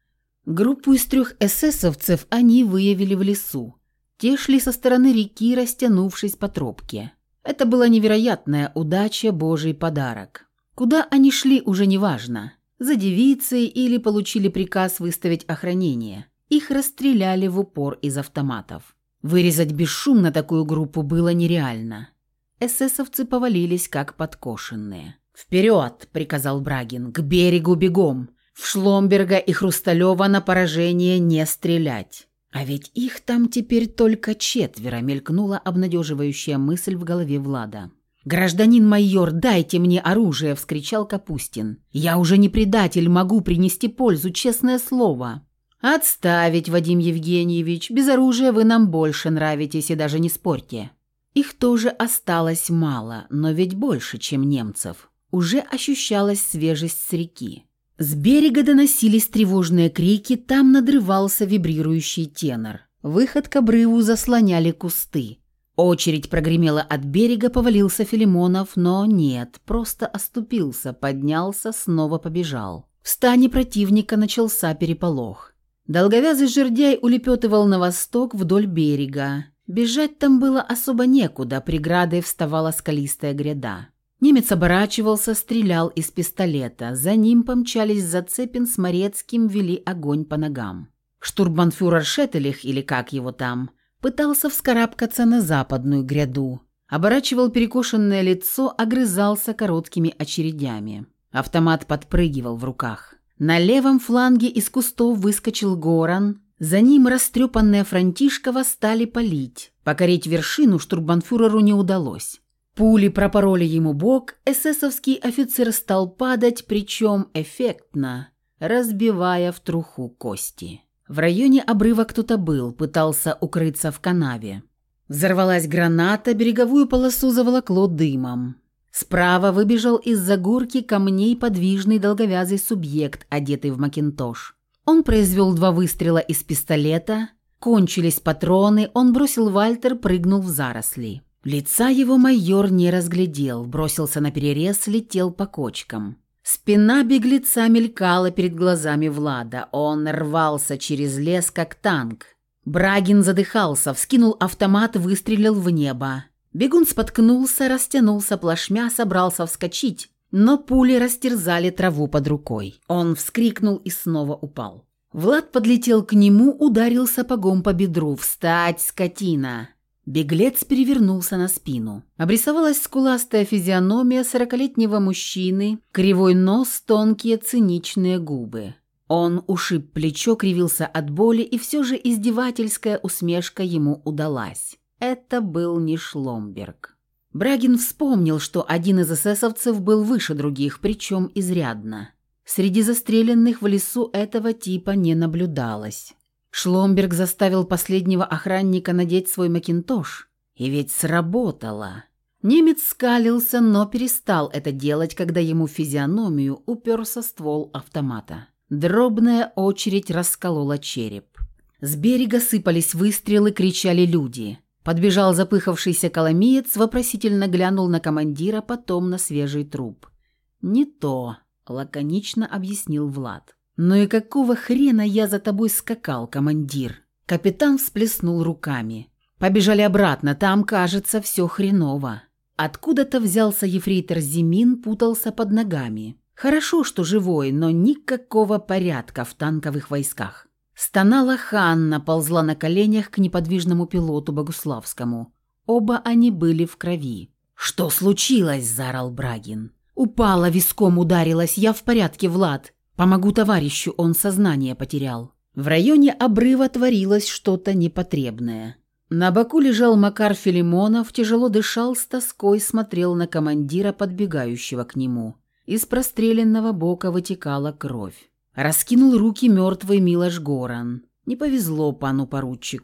Группу из трех эсэсовцев они выявили в лесу. Те шли со стороны реки, растянувшись по тропке. Это была невероятная удача, божий подарок. Куда они шли, уже не важно. За девицей или получили приказ выставить охранение. Их расстреляли в упор из автоматов. Вырезать бесшумно такую группу было нереально. Эсэсовцы повалились, как подкошенные. «Вперед!» – приказал Брагин. «К берегу бегом! В Шломберга и Хрусталева на поражение не стрелять!» «А ведь их там теперь только четверо», – мелькнула обнадеживающая мысль в голове Влада. «Гражданин майор, дайте мне оружие!» – вскричал Капустин. «Я уже не предатель, могу принести пользу, честное слово!» «Отставить, Вадим Евгеньевич, без оружия вы нам больше нравитесь, и даже не спорьте». Их тоже осталось мало, но ведь больше, чем немцев. Уже ощущалась свежесть с реки. С берега доносились тревожные крики, там надрывался вибрирующий тенор. Выход к обрыву заслоняли кусты. Очередь прогремела от берега, повалился Филимонов, но нет, просто оступился, поднялся, снова побежал. В стане противника начался переполох. Долговязый жердяй улепетывал на восток вдоль берега. Бежать там было особо некуда, преградой вставала скалистая гряда. Немец оборачивался, стрелял из пистолета. За ним помчались Зацепин с Морецким, вели огонь по ногам. Штурмбанфюрер Шеттелих, или как его там, пытался вскарабкаться на западную гряду. Оборачивал перекошенное лицо, огрызался короткими очередями. Автомат подпрыгивал в руках. На левом фланге из кустов выскочил Горан. За ним растрепанная Франтишкова стали палить. Покорить вершину штурмбанфюреру не удалось. Пули пропороли ему бок, эсэсовский офицер стал падать, причем эффектно, разбивая в труху кости. В районе обрыва кто-то был, пытался укрыться в канаве. Взорвалась граната, береговую полосу заволокло дымом. Справа выбежал из-за горки камней подвижный долговязый субъект, одетый в макинтош. Он произвел два выстрела из пистолета, кончились патроны, он бросил вальтер, прыгнул в заросли. Лица его майор не разглядел, бросился на перерез, летел по кочкам. Спина беглеца мелькала перед глазами Влада, он рвался через лес, как танк. Брагин задыхался, вскинул автомат, выстрелил в небо. Бегун споткнулся, растянулся плашмя, собрался вскочить. Но пули растерзали траву под рукой. Он вскрикнул и снова упал. Влад подлетел к нему, ударил сапогом по бедру. «Встать, скотина!» Беглец перевернулся на спину. Обрисовалась скуластая физиономия сорокалетнего мужчины, кривой нос, тонкие циничные губы. Он ушиб плечо, кривился от боли, и все же издевательская усмешка ему удалась. Это был не Шломберг. Брагин вспомнил, что один из эсэсовцев был выше других, причем изрядно. Среди застреленных в лесу этого типа не наблюдалось. Шломберг заставил последнего охранника надеть свой макинтош. И ведь сработало. Немец скалился, но перестал это делать, когда ему в физиономию уперся ствол автомата. Дробная очередь расколола череп. С берега сыпались выстрелы, кричали люди. Подбежал запыхавшийся коломиец, вопросительно глянул на командира, потом на свежий труп. «Не то», — лаконично объяснил Влад. «Ну и какого хрена я за тобой скакал, командир?» Капитан всплеснул руками. «Побежали обратно, там, кажется, все хреново». Откуда-то взялся ефрейтор Зимин, путался под ногами. Хорошо, что живой, но никакого порядка в танковых войсках. Стонала Ханна, ползла на коленях к неподвижному пилоту Богуславскому. Оба они были в крови. «Что случилось?» – заорал Брагин. «Упала, виском ударилась. Я в порядке, Влад. Помогу товарищу, он сознание потерял». В районе обрыва творилось что-то непотребное. На боку лежал Макар Филимонов, тяжело дышал, с тоской смотрел на командира, подбегающего к нему. Из простреленного бока вытекала кровь. Раскинул руки мертвый Милош Горан. Не повезло пану поручику.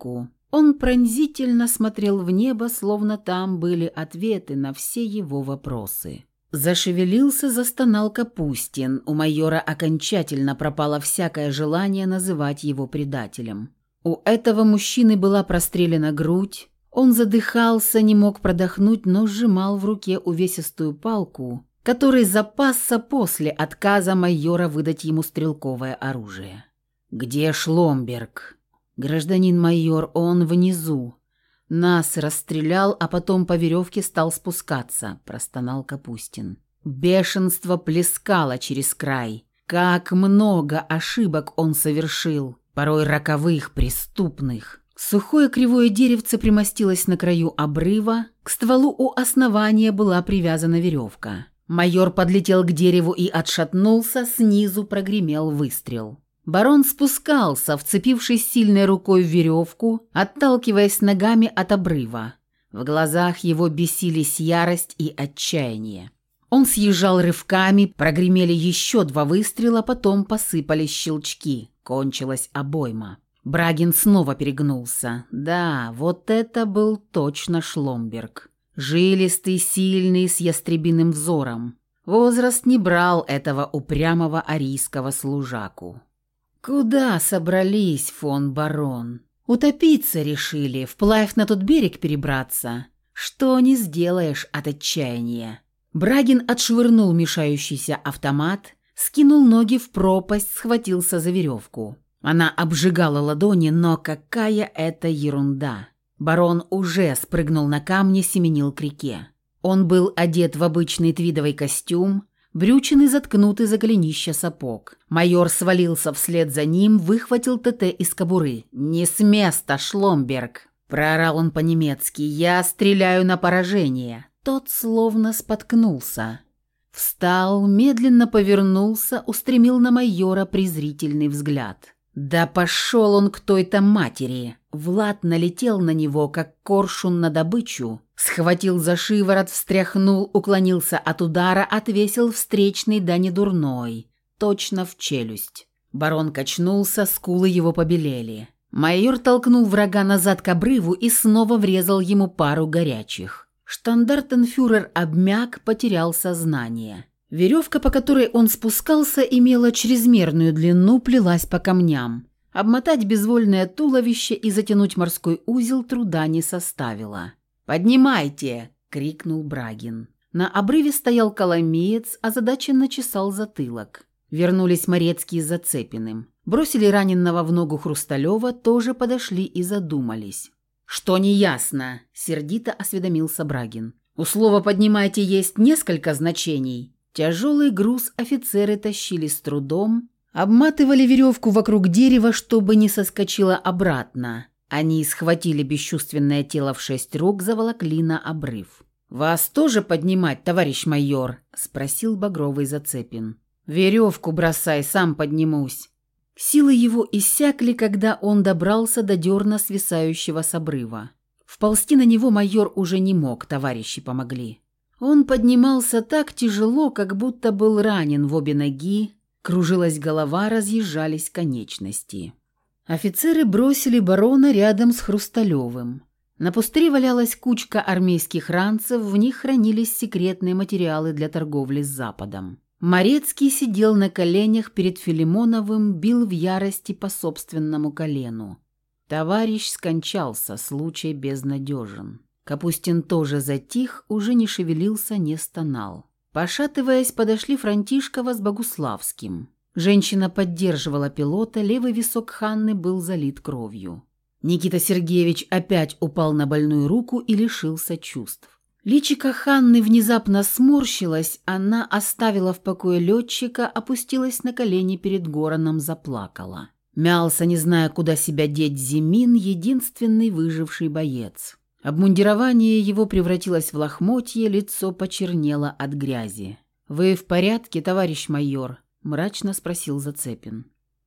Он пронзительно смотрел в небо, словно там были ответы на все его вопросы. Зашевелился, застонал Капустин. У майора окончательно пропало всякое желание называть его предателем. У этого мужчины была прострелена грудь. Он задыхался, не мог продохнуть, но сжимал в руке увесистую палку, который запасся после отказа майора выдать ему стрелковое оружие. «Где Шломберг?» «Гражданин майор, он внизу. Нас расстрелял, а потом по веревке стал спускаться», – простонал Капустин. Бешенство плескало через край. Как много ошибок он совершил, порой роковых, преступных. Сухое кривое деревце примостилось на краю обрыва, к стволу у основания была привязана веревка. Майор подлетел к дереву и отшатнулся, снизу прогремел выстрел. Барон спускался, вцепившись сильной рукой в веревку, отталкиваясь ногами от обрыва. В глазах его бесились ярость и отчаяние. Он съезжал рывками, прогремели еще два выстрела, потом посыпались щелчки. Кончилась обойма. Брагин снова перегнулся. Да, вот это был точно Шломберг. Жилистый, сильный, с ястребиным взором. Возраст не брал этого упрямого арийского служаку. «Куда собрались, фон барон? Утопиться решили, вплавь на тот берег перебраться? Что не сделаешь от отчаяния?» Брагин отшвырнул мешающийся автомат, скинул ноги в пропасть, схватился за веревку. Она обжигала ладони, но какая это ерунда. Барон уже спрыгнул на камни, семенил к реке. Он был одет в обычный твидовый костюм, брючины заткнуты за голенища сапог. Майор свалился вслед за ним, выхватил ТТ из кобуры. «Не с места, Шломберг!» – проорал он по-немецки. «Я стреляю на поражение!» Тот словно споткнулся. Встал, медленно повернулся, устремил на майора презрительный взгляд. Да пошел он к той-то матери! Влад налетел на него, как коршун на добычу, схватил за шиворот, встряхнул, уклонился от удара, отвесил встречный, да не дурной, точно в челюсть. Барон качнулся, скулы его побелели. Майор толкнул врага назад к обрыву и снова врезал ему пару горячих. Штандартенфюрер обмяк, потерял сознание. Веревка, по которой он спускался, имела чрезмерную длину, плелась по камням. Обмотать безвольное туловище и затянуть морской узел труда не составило. «Поднимайте!» – крикнул Брагин. На обрыве стоял коломеец, озадаченно чесал затылок. Вернулись Морецкий с Зацепиным. Бросили раненого в ногу Хрусталева, тоже подошли и задумались. «Что неясно?» – сердито осведомился Брагин. «У слова «поднимайте» есть несколько значений». Тяжелый груз офицеры тащили с трудом, обматывали веревку вокруг дерева, чтобы не соскочило обратно. Они схватили бесчувственное тело в шесть рук, заволокли на обрыв. «Вас тоже поднимать, товарищ майор?» – спросил багровый Зацепин. «Веревку бросай, сам поднимусь». Силы его иссякли, когда он добрался до дерна, свисающего с обрыва. Вползти на него майор уже не мог, товарищи помогли. Он поднимался так тяжело, как будто был ранен в обе ноги, кружилась голова, разъезжались конечности. Офицеры бросили барона рядом с Хрусталевым. На пустыре валялась кучка армейских ранцев, в них хранились секретные материалы для торговли с Западом. Морецкий сидел на коленях перед Филимоновым, бил в ярости по собственному колену. Товарищ скончался, случай безнадежен. Капустин тоже затих, уже не шевелился, не стонал. Пошатываясь, подошли Франтишкова с Богуславским. Женщина поддерживала пилота, левый висок Ханны был залит кровью. Никита Сергеевич опять упал на больную руку и лишился чувств. Личико Ханны внезапно сморщилось, она оставила в покое летчика, опустилась на колени перед Гороном, заплакала. Мялся, не зная, куда себя деть, Зимин, единственный выживший боец. Обмундирование его превратилось в лохмотье, лицо почернело от грязи. «Вы в порядке, товарищ майор?» – мрачно спросил Зацепин.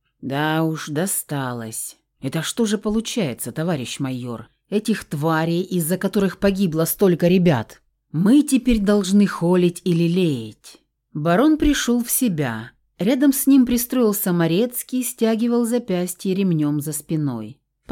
«Да уж, досталось. Это что же получается, товарищ майор? Этих тварей, из-за которых погибло столько ребят, мы теперь должны холить и лелеять». Барон пришел в себя. Рядом с ним пристроился Морецкий, стягивал запястье ремнем за спиной.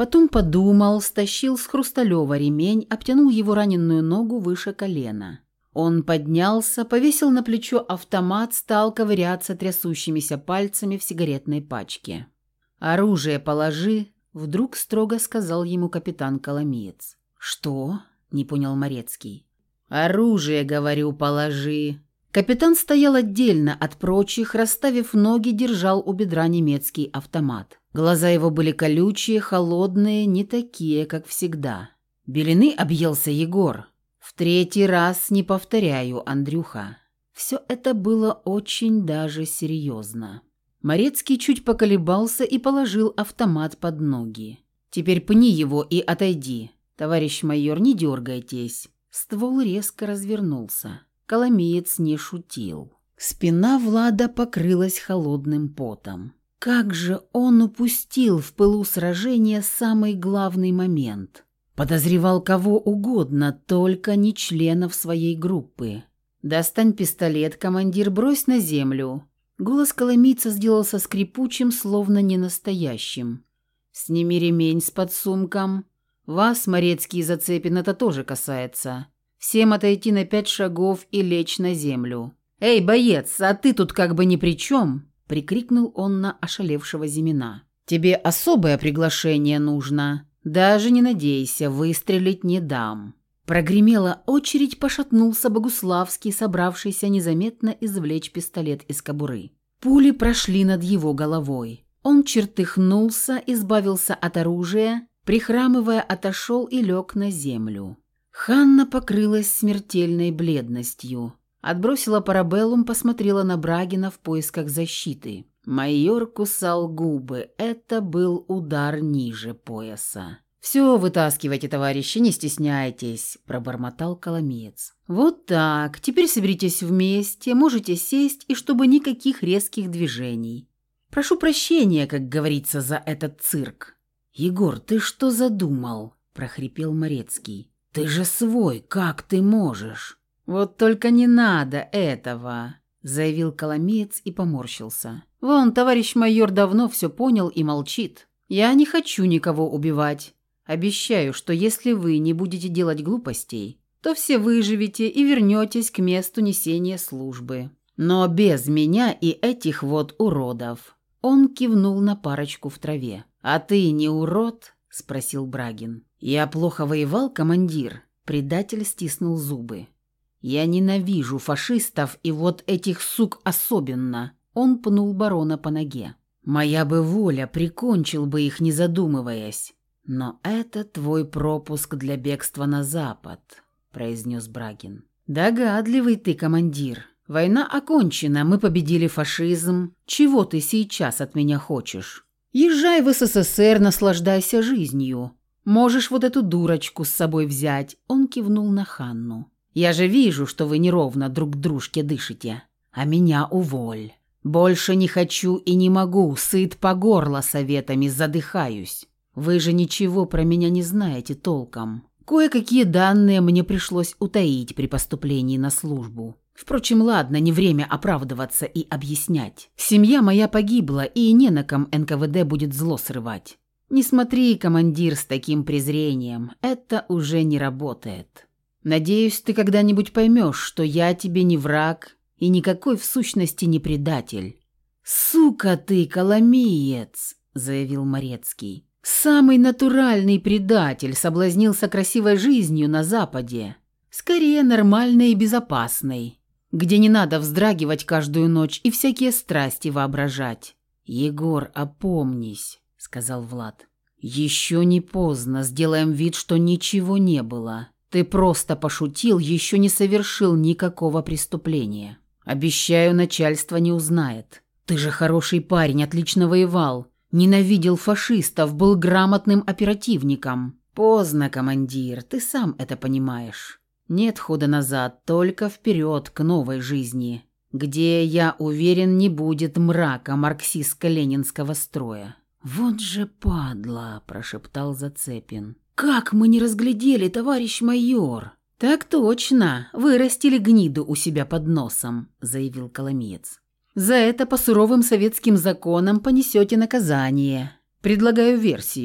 Потом подумал, стащил с Хрусталева ремень, обтянул его раненую ногу выше колена. Он поднялся, повесил на плечо автомат, стал ковыряться трясущимися пальцами в сигаретной пачке. «Оружие положи», — вдруг строго сказал ему капитан Коломиец. «Что?» — не понял Морецкий. «Оружие, говорю, положи». Капитан стоял отдельно от прочих, расставив ноги, держал у бедра немецкий автомат. Глаза его были колючие, холодные, не такие, как всегда. Белины объелся Егор. В третий раз не повторяю, Андрюха. Все это было очень даже серьезно. Морецкий чуть поколебался и положил автомат под ноги. «Теперь пни его и отойди. Товарищ майор, не дергайтесь». Ствол резко развернулся. Коломиец не шутил. Спина Влада покрылась холодным потом. Как же он упустил в пылу сражения самый главный момент. Подозревал кого угодно, только не членов своей группы. «Достань пистолет, командир, брось на землю». Голос коломийца сделался скрипучим, словно ненастоящим. «Сними ремень с подсумком. Вас, Морецкий и Зацепин, это тоже касается. Всем отойти на пять шагов и лечь на землю». «Эй, боец, а ты тут как бы ни при чем!» — прикрикнул он на ошалевшего Зимина. «Тебе особое приглашение нужно. Даже не надейся, выстрелить не дам». Прогремела очередь, пошатнулся Богуславский, собравшийся незаметно извлечь пистолет из кобуры. Пули прошли над его головой. Он чертыхнулся, избавился от оружия, прихрамывая, отошел и лег на землю. Ханна покрылась смертельной бледностью. Отбросила парабеллум, посмотрела на Брагина в поисках защиты. Майор кусал губы. Это был удар ниже пояса. «Все, вытаскивайте, товарищи, не стесняйтесь», – пробормотал Коломиец. «Вот так. Теперь соберитесь вместе, можете сесть, и чтобы никаких резких движений. Прошу прощения, как говорится, за этот цирк». «Егор, ты что задумал?» – прохрипел Морецкий. «Ты же свой, как ты можешь?» «Вот только не надо этого», – заявил Коломиец и поморщился. «Вон, товарищ майор давно все понял и молчит. Я не хочу никого убивать. Обещаю, что если вы не будете делать глупостей, то все выживете и вернетесь к месту несения службы. Но без меня и этих вот уродов». Он кивнул на парочку в траве. «А ты не урод?» – спросил Брагин. «Я плохо воевал, командир?» Предатель стиснул зубы. «Я ненавижу фашистов и вот этих сук особенно». Он пнул барона по ноге. «Моя бы воля, прикончил бы их, не задумываясь. Но это твой пропуск для бегства на запад», – произнес Брагин. «Догадливый ты, командир. Война окончена, мы победили фашизм. Чего ты сейчас от меня хочешь? Езжай в СССР, наслаждайся жизнью. Можешь вот эту дурочку с собой взять». Он кивнул на Ханну. «Я же вижу, что вы неровно друг к дружке дышите. А меня уволь. Больше не хочу и не могу, сыт по горло советами, задыхаюсь. Вы же ничего про меня не знаете толком. Кое-какие данные мне пришлось утаить при поступлении на службу. Впрочем, ладно, не время оправдываться и объяснять. Семья моя погибла, и не на ком эн ка вэ дэ будет зло срывать. Не смотри, командир, с таким презрением. Это уже не работает. Надеюсь, ты когда-нибудь поймешь, что я тебе не враг и никакой в сущности не предатель». «Сука ты, коломиец!» – заявил Морецкий. «Самый натуральный предатель, соблазнился красивой жизнью на Западе. Скорее нормальной и безопасной, где не надо вздрагивать каждую ночь и всякие страсти воображать». «Егор, опомнись», – сказал Влад. «Еще не поздно, сделаем вид, что ничего не было. Ты просто пошутил, еще не совершил никакого преступления. Обещаю, начальство не узнает. Ты же хороший парень, отлично воевал. Ненавидел фашистов, был грамотным оперативником». «Поздно, командир, ты сам это понимаешь. Нет хода назад, только вперед к новой жизни, где, я уверен, не будет мрака марксистско-ленинского строя». «Вот же падла», – прошептал Зацепин. «Как мы не разглядели, товарищ майор!» «Так точно, вырастили гниду у себя под носом», – заявил Коломиец. «За это по суровым советским законам понесете наказание. Предлагаю версию.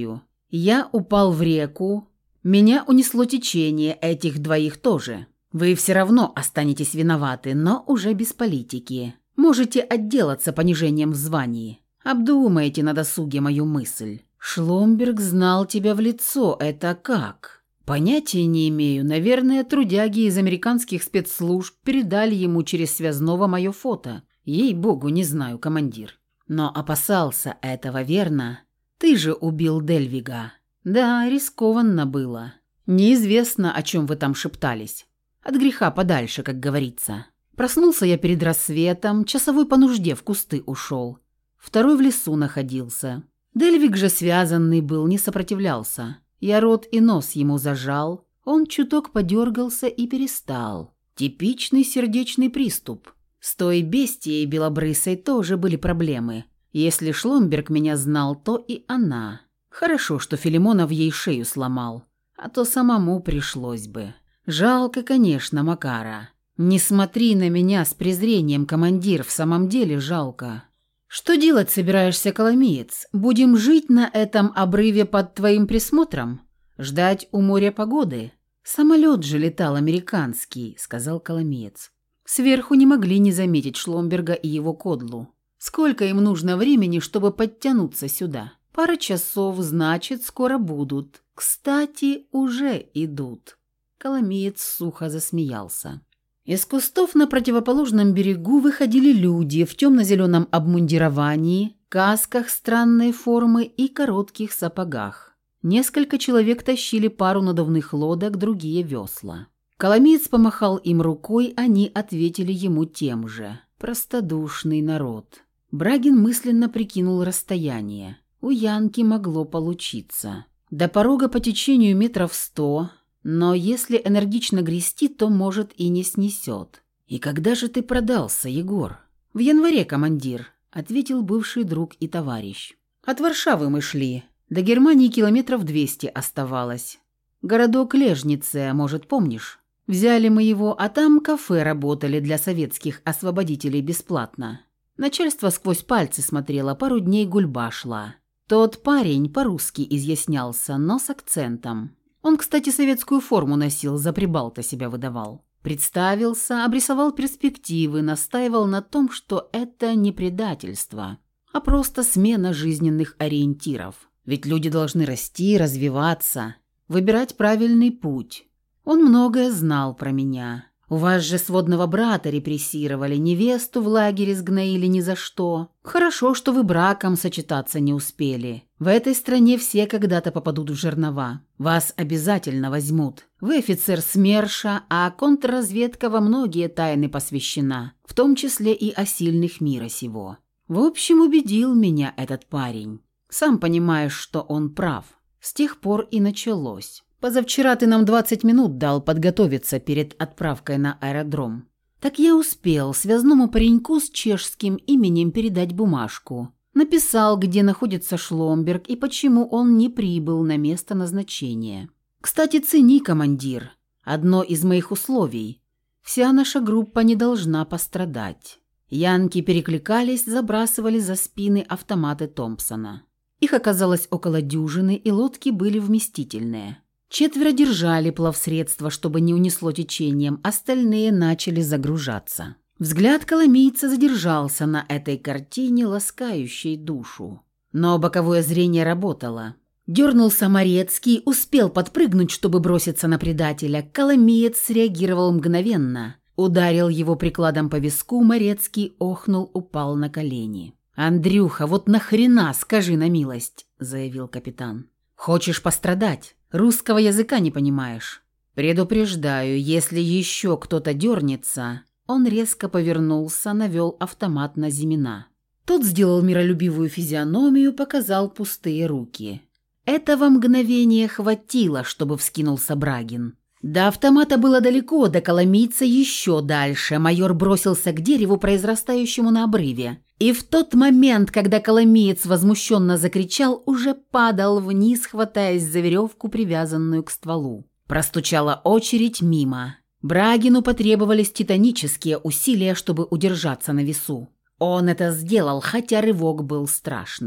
Я упал в реку. Меня унесло течение, этих двоих тоже. Вы все равно останетесь виноваты, но уже без политики. Можете отделаться понижением в звании. Обдумайте на досуге мою мысль. Шломберг знал тебя в лицо. Это как? Понятия не имею. Наверное, трудяги из американских спецслужб передали ему через связного мое фото. Ей-богу, не знаю, командир. Но опасался этого, верно? Ты же убил Дельвига. Да, рискованно было. Неизвестно, о чем вы там шептались. От греха подальше, как говорится. Проснулся я перед рассветом, часовой по нужде в кусты ушел. Второй в лесу находился. Дельвиг же связанный был, не сопротивлялся. Я рот и нос ему зажал. Он чуток подергался и перестал. Типичный сердечный приступ. С той бестией белобрысой тоже были проблемы. Если Шломберг меня знал, то и она. Хорошо, что Филимонов ей шею сломал. А то самому пришлось бы. Жалко, конечно, Макара. Не смотри на меня с презрением, командир, в самом деле жалко. Что делать собираешься, Коломиец? Будем жить на этом обрыве под твоим присмотром? Ждать у моря погоды? Самолет же летал американский, сказал Коломиец. Сверху не могли не заметить Шломберга и его кодлу. Сколько им нужно времени, чтобы подтянуться сюда? Пара часов, значит, скоро будут. Кстати, уже идут. Коломиец сухо засмеялся. Из кустов на противоположном берегу выходили люди в темно-зеленом обмундировании, касках странной формы и коротких сапогах. Несколько человек тащили пару надувных лодок, другие весла. Коломиец помахал им рукой, они ответили ему тем же. Простодушный народ. Брагин мысленно прикинул расстояние. У Янки могло получиться. До порога по течению метров сто, но если энергично грести, то, может, и не снесет. «И когда же ты продался, Егор?» «В январе, командир», — ответил бывший друг и товарищ. «От Варшавы мы шли. До Германии километров двести оставалось. Городок Лежнице, может, помнишь? Взяли мы его, а там кафе работали для советских освободителей бесплатно. Начальство сквозь пальцы смотрело, пару дней гульба шла. Тот парень по-русски изъяснялся, но с акцентом. Он, кстати, советскую форму носил, за прибалта себя выдавал. Представился, обрисовал перспективы, настаивал на том, что это не предательство, а просто смена жизненных ориентиров. Ведь люди должны расти, развиваться, выбирать правильный путь. Он многое знал про меня. У вас же сводного брата репрессировали, невесту в лагере сгноили ни за что. Хорошо, что вы браком сочетаться не успели. В этой стране все когда-то попадут в жернова. Вас обязательно возьмут. Вы офицер СМЕРШа, а контрразведка во многие тайны посвящена, в том числе и о сильных мира сего. В общем, убедил меня этот парень. Сам понимаешь, что он прав. С тех пор и началось. Позавчера ты нам двадцать минут дал подготовиться перед отправкой на аэродром. Так я успел связному пареньку с чешским именем передать бумажку. Написал, где находится Шломберг и почему он не прибыл на место назначения. Кстати, цени, командир. Одно из моих условий. Вся наша группа не должна пострадать. Янки перекликались, забрасывали за спины автоматы Томпсона. Их оказалось около дюжины, и лодки были вместительные. Четверо держали плавсредство, чтобы не унесло течением, остальные начали загружаться. Взгляд коломийца задержался на этой картине, ласкающей душу. Но боковое зрение работало. Дернулся Морецкий, успел подпрыгнуть, чтобы броситься на предателя. Коломиец среагировал мгновенно. Ударил его прикладом по виску, Морецкий охнул, упал на колени. «Андрюха, вот нахрена, скажи на милость», — заявил капитан. «Хочешь пострадать? Русского языка не понимаешь. Предупреждаю, если еще кто-то дернется...» Он резко повернулся, навел автомат на Зимина. Тот сделал миролюбивую физиономию, показал пустые руки. Этого мгновения хватило, чтобы вскинулся Брагин. До автомата было далеко, до коломийца еще дальше. Майор бросился к дереву, произрастающему на обрыве. И в тот момент, когда коломиец возмущенно закричал, уже падал вниз, хватаясь за веревку, привязанную к стволу. Простучала очередь мимо. Брагину потребовались титанические усилия, чтобы удержаться на весу. Он это сделал, хотя рывок был страшный.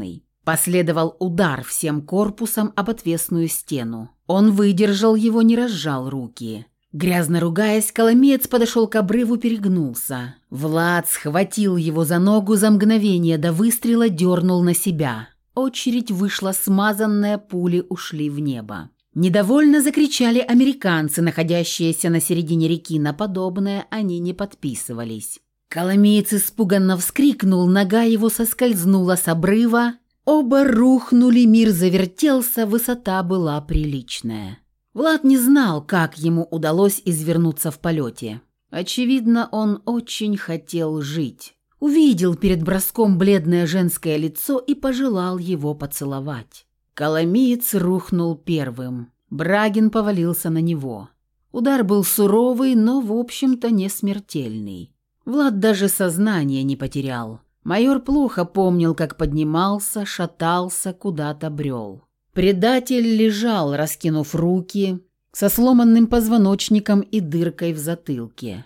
Последовал удар всем корпусом об отвесную стену. Он выдержал его, не разжал руки. Грязно ругаясь, коломеец подошел к обрыву, перегнулся. Влад схватил его за ногу, за мгновение до выстрела дернул на себя. Очередь вышла смазанная, пули ушли в небо. Недовольно закричали американцы, находящиеся на середине реки. На подобное они не подписывались. Коломеец испуганно вскрикнул, нога его соскользнула с обрыва. Оба рухнули, мир завертелся, высота была приличная. Влад не знал, как ему удалось извернуться в полете. Очевидно, он очень хотел жить. Увидел перед броском бледное женское лицо и пожелал его поцеловать. Коломиец рухнул первым. Брагин повалился на него. Удар был суровый, но, в общем-то, не смертельный. Влад даже сознание не потерял. Майор плохо помнил, как поднимался, шатался, куда-то брел. Предатель лежал, раскинув руки, со сломанным позвоночником и дыркой в затылке.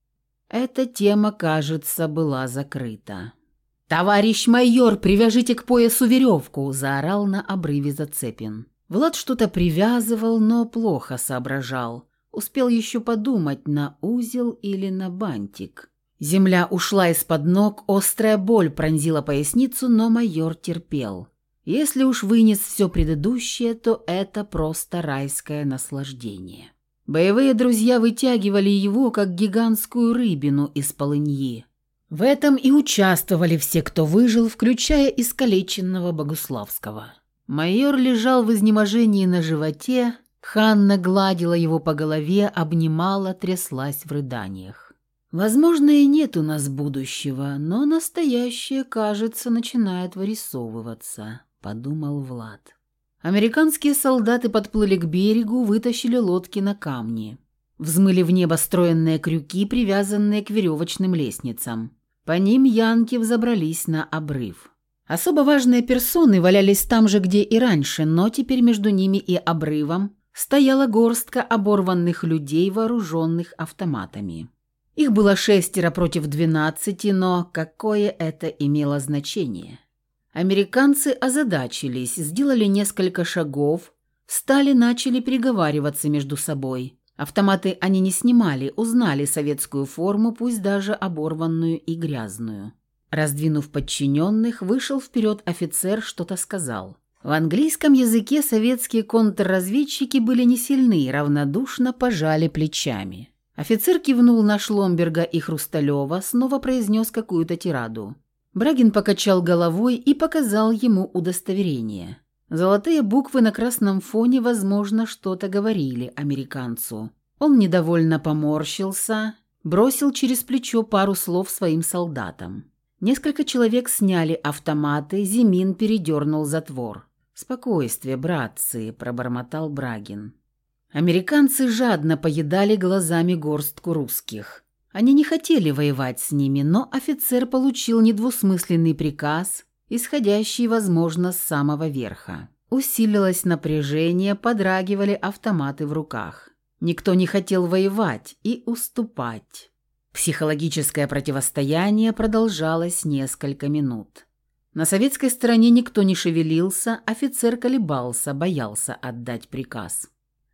Эта тема, кажется, была закрыта. «Товарищ майор, привяжите к поясу веревку!» – заорал на обрыве Зацепин. Влад что-то привязывал, но плохо соображал. Успел еще подумать, на узел или на бантик. Земля ушла из-под ног, острая боль пронзила поясницу, но майор терпел. Если уж вынес все предыдущее, то это просто райское наслаждение. Боевые друзья вытягивали его, как гигантскую рыбину из полыньи. В этом и участвовали все, кто выжил, включая искалеченного Богуславского. Майор лежал в изнеможении на животе, Ханна гладила его по голове, обнимала, тряслась в рыданиях. «Возможно, и нет у нас будущего, но настоящее, кажется, начинает вырисовываться», — подумал Влад. Американские солдаты подплыли к берегу, вытащили лодки на камни. Взмыли в небо стройные крюки, привязанные к веревочным лестницам. По ним янки взобрались на обрыв. Особо важные персоны валялись там же, где и раньше, но теперь между ними и обрывом стояла горстка оборванных людей, вооруженных автоматами. Их было шестеро против двенадцати, но какое это имело значение? Американцы озадачились, сделали несколько шагов, встали, начали переговариваться между собой. Автоматы они не снимали, узнали советскую форму, пусть даже оборванную и грязную. Раздвинув подчиненных, вышел вперед офицер, что-то сказал. В английском языке советские контрразведчики были не сильны, равнодушно пожали плечами. Офицер кивнул на Шломберга и Хрусталева, снова произнес какую-то тираду. Брагин покачал головой и показал ему удостоверение. Золотые буквы на красном фоне, возможно, что-то говорили американцу. Он недовольно поморщился, бросил через плечо пару слов своим солдатам. Несколько человек сняли автоматы, Зимин передернул затвор. «Спокойствие, братцы», – пробормотал Брагин. Американцы жадно поедали глазами горстку русских. Они не хотели воевать с ними, но офицер получил недвусмысленный приказ, исходящий, возможно, с самого верха. Усилилось напряжение, подрагивали автоматы в руках. Никто не хотел воевать и уступать. Психологическое противостояние продолжалось несколько минут. На советской стороне никто не шевелился, офицер колебался, боялся отдать приказ.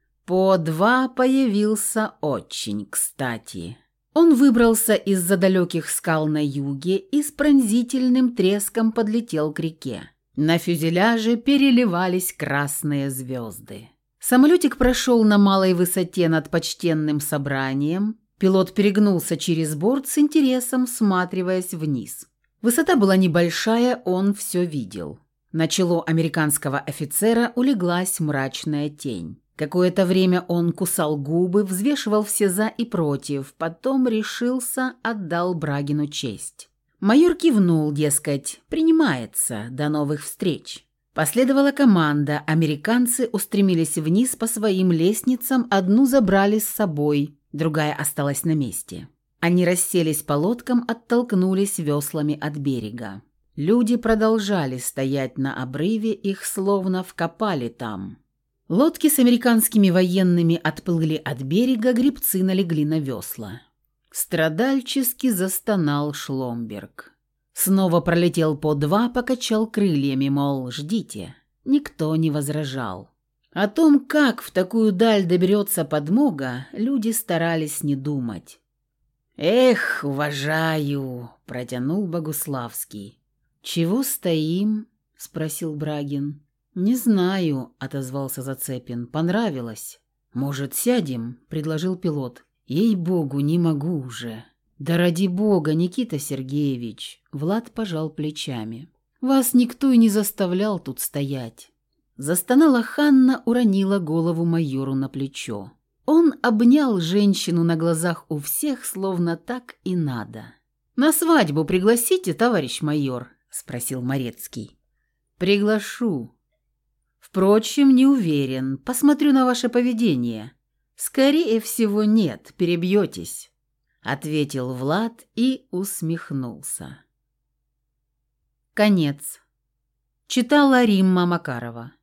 По два появился очень кстати. Он выбрался из-за далеких скал на юге и с пронзительным треском подлетел к реке. На фюзеляже переливались красные звезды. Самолетик прошел на малой высоте над почтенным собранием. Пилот перегнулся через борт с интересом, всматриваясь вниз. Высота была небольшая, он все видел. На чело американского офицера улеглась мрачная тень. Какое-то время он кусал губы, взвешивал все «за» и «против», потом решился, отдал Брагину честь. Майор кивнул, дескать, принимается, до новых встреч. Последовала команда, американцы устремились вниз по своим лестницам, одну забрали с собой, другая осталась на месте. Они расселись по лодкам, оттолкнулись веслами от берега. Люди продолжали стоять на обрыве, их словно вкопали там. Лодки с американскими военными отплыли от берега, гребцы налегли на весла. Страдальчески застонал Шломберг. Снова пролетел по два, покачал крыльями, мол, ждите. Никто не возражал. О том, как в такую даль доберется подмога, люди старались не думать. «Эх, уважаю!» – протянул Богуславский. «Чего стоим?» – спросил Брагин. «Не знаю», – отозвался Зацепин. «Понравилось». «Может, сядем?» – предложил пилот. «Ей-богу, не могу уже». «Да ради бога, Никита Сергеевич!» – Влад пожал плечами. «Вас никто и не заставлял тут стоять». Застонала Ханна, уронила голову майору на плечо. Он обнял женщину на глазах у всех, словно так и надо. «На свадьбу пригласите, товарищ майор?» – спросил Морецкий. «Приглашу. Впрочем, не уверен. Посмотрю на ваше поведение. Скорее всего, нет, перебьетесь», – ответил Влад и усмехнулся. Конец. Читала Римма Макарова.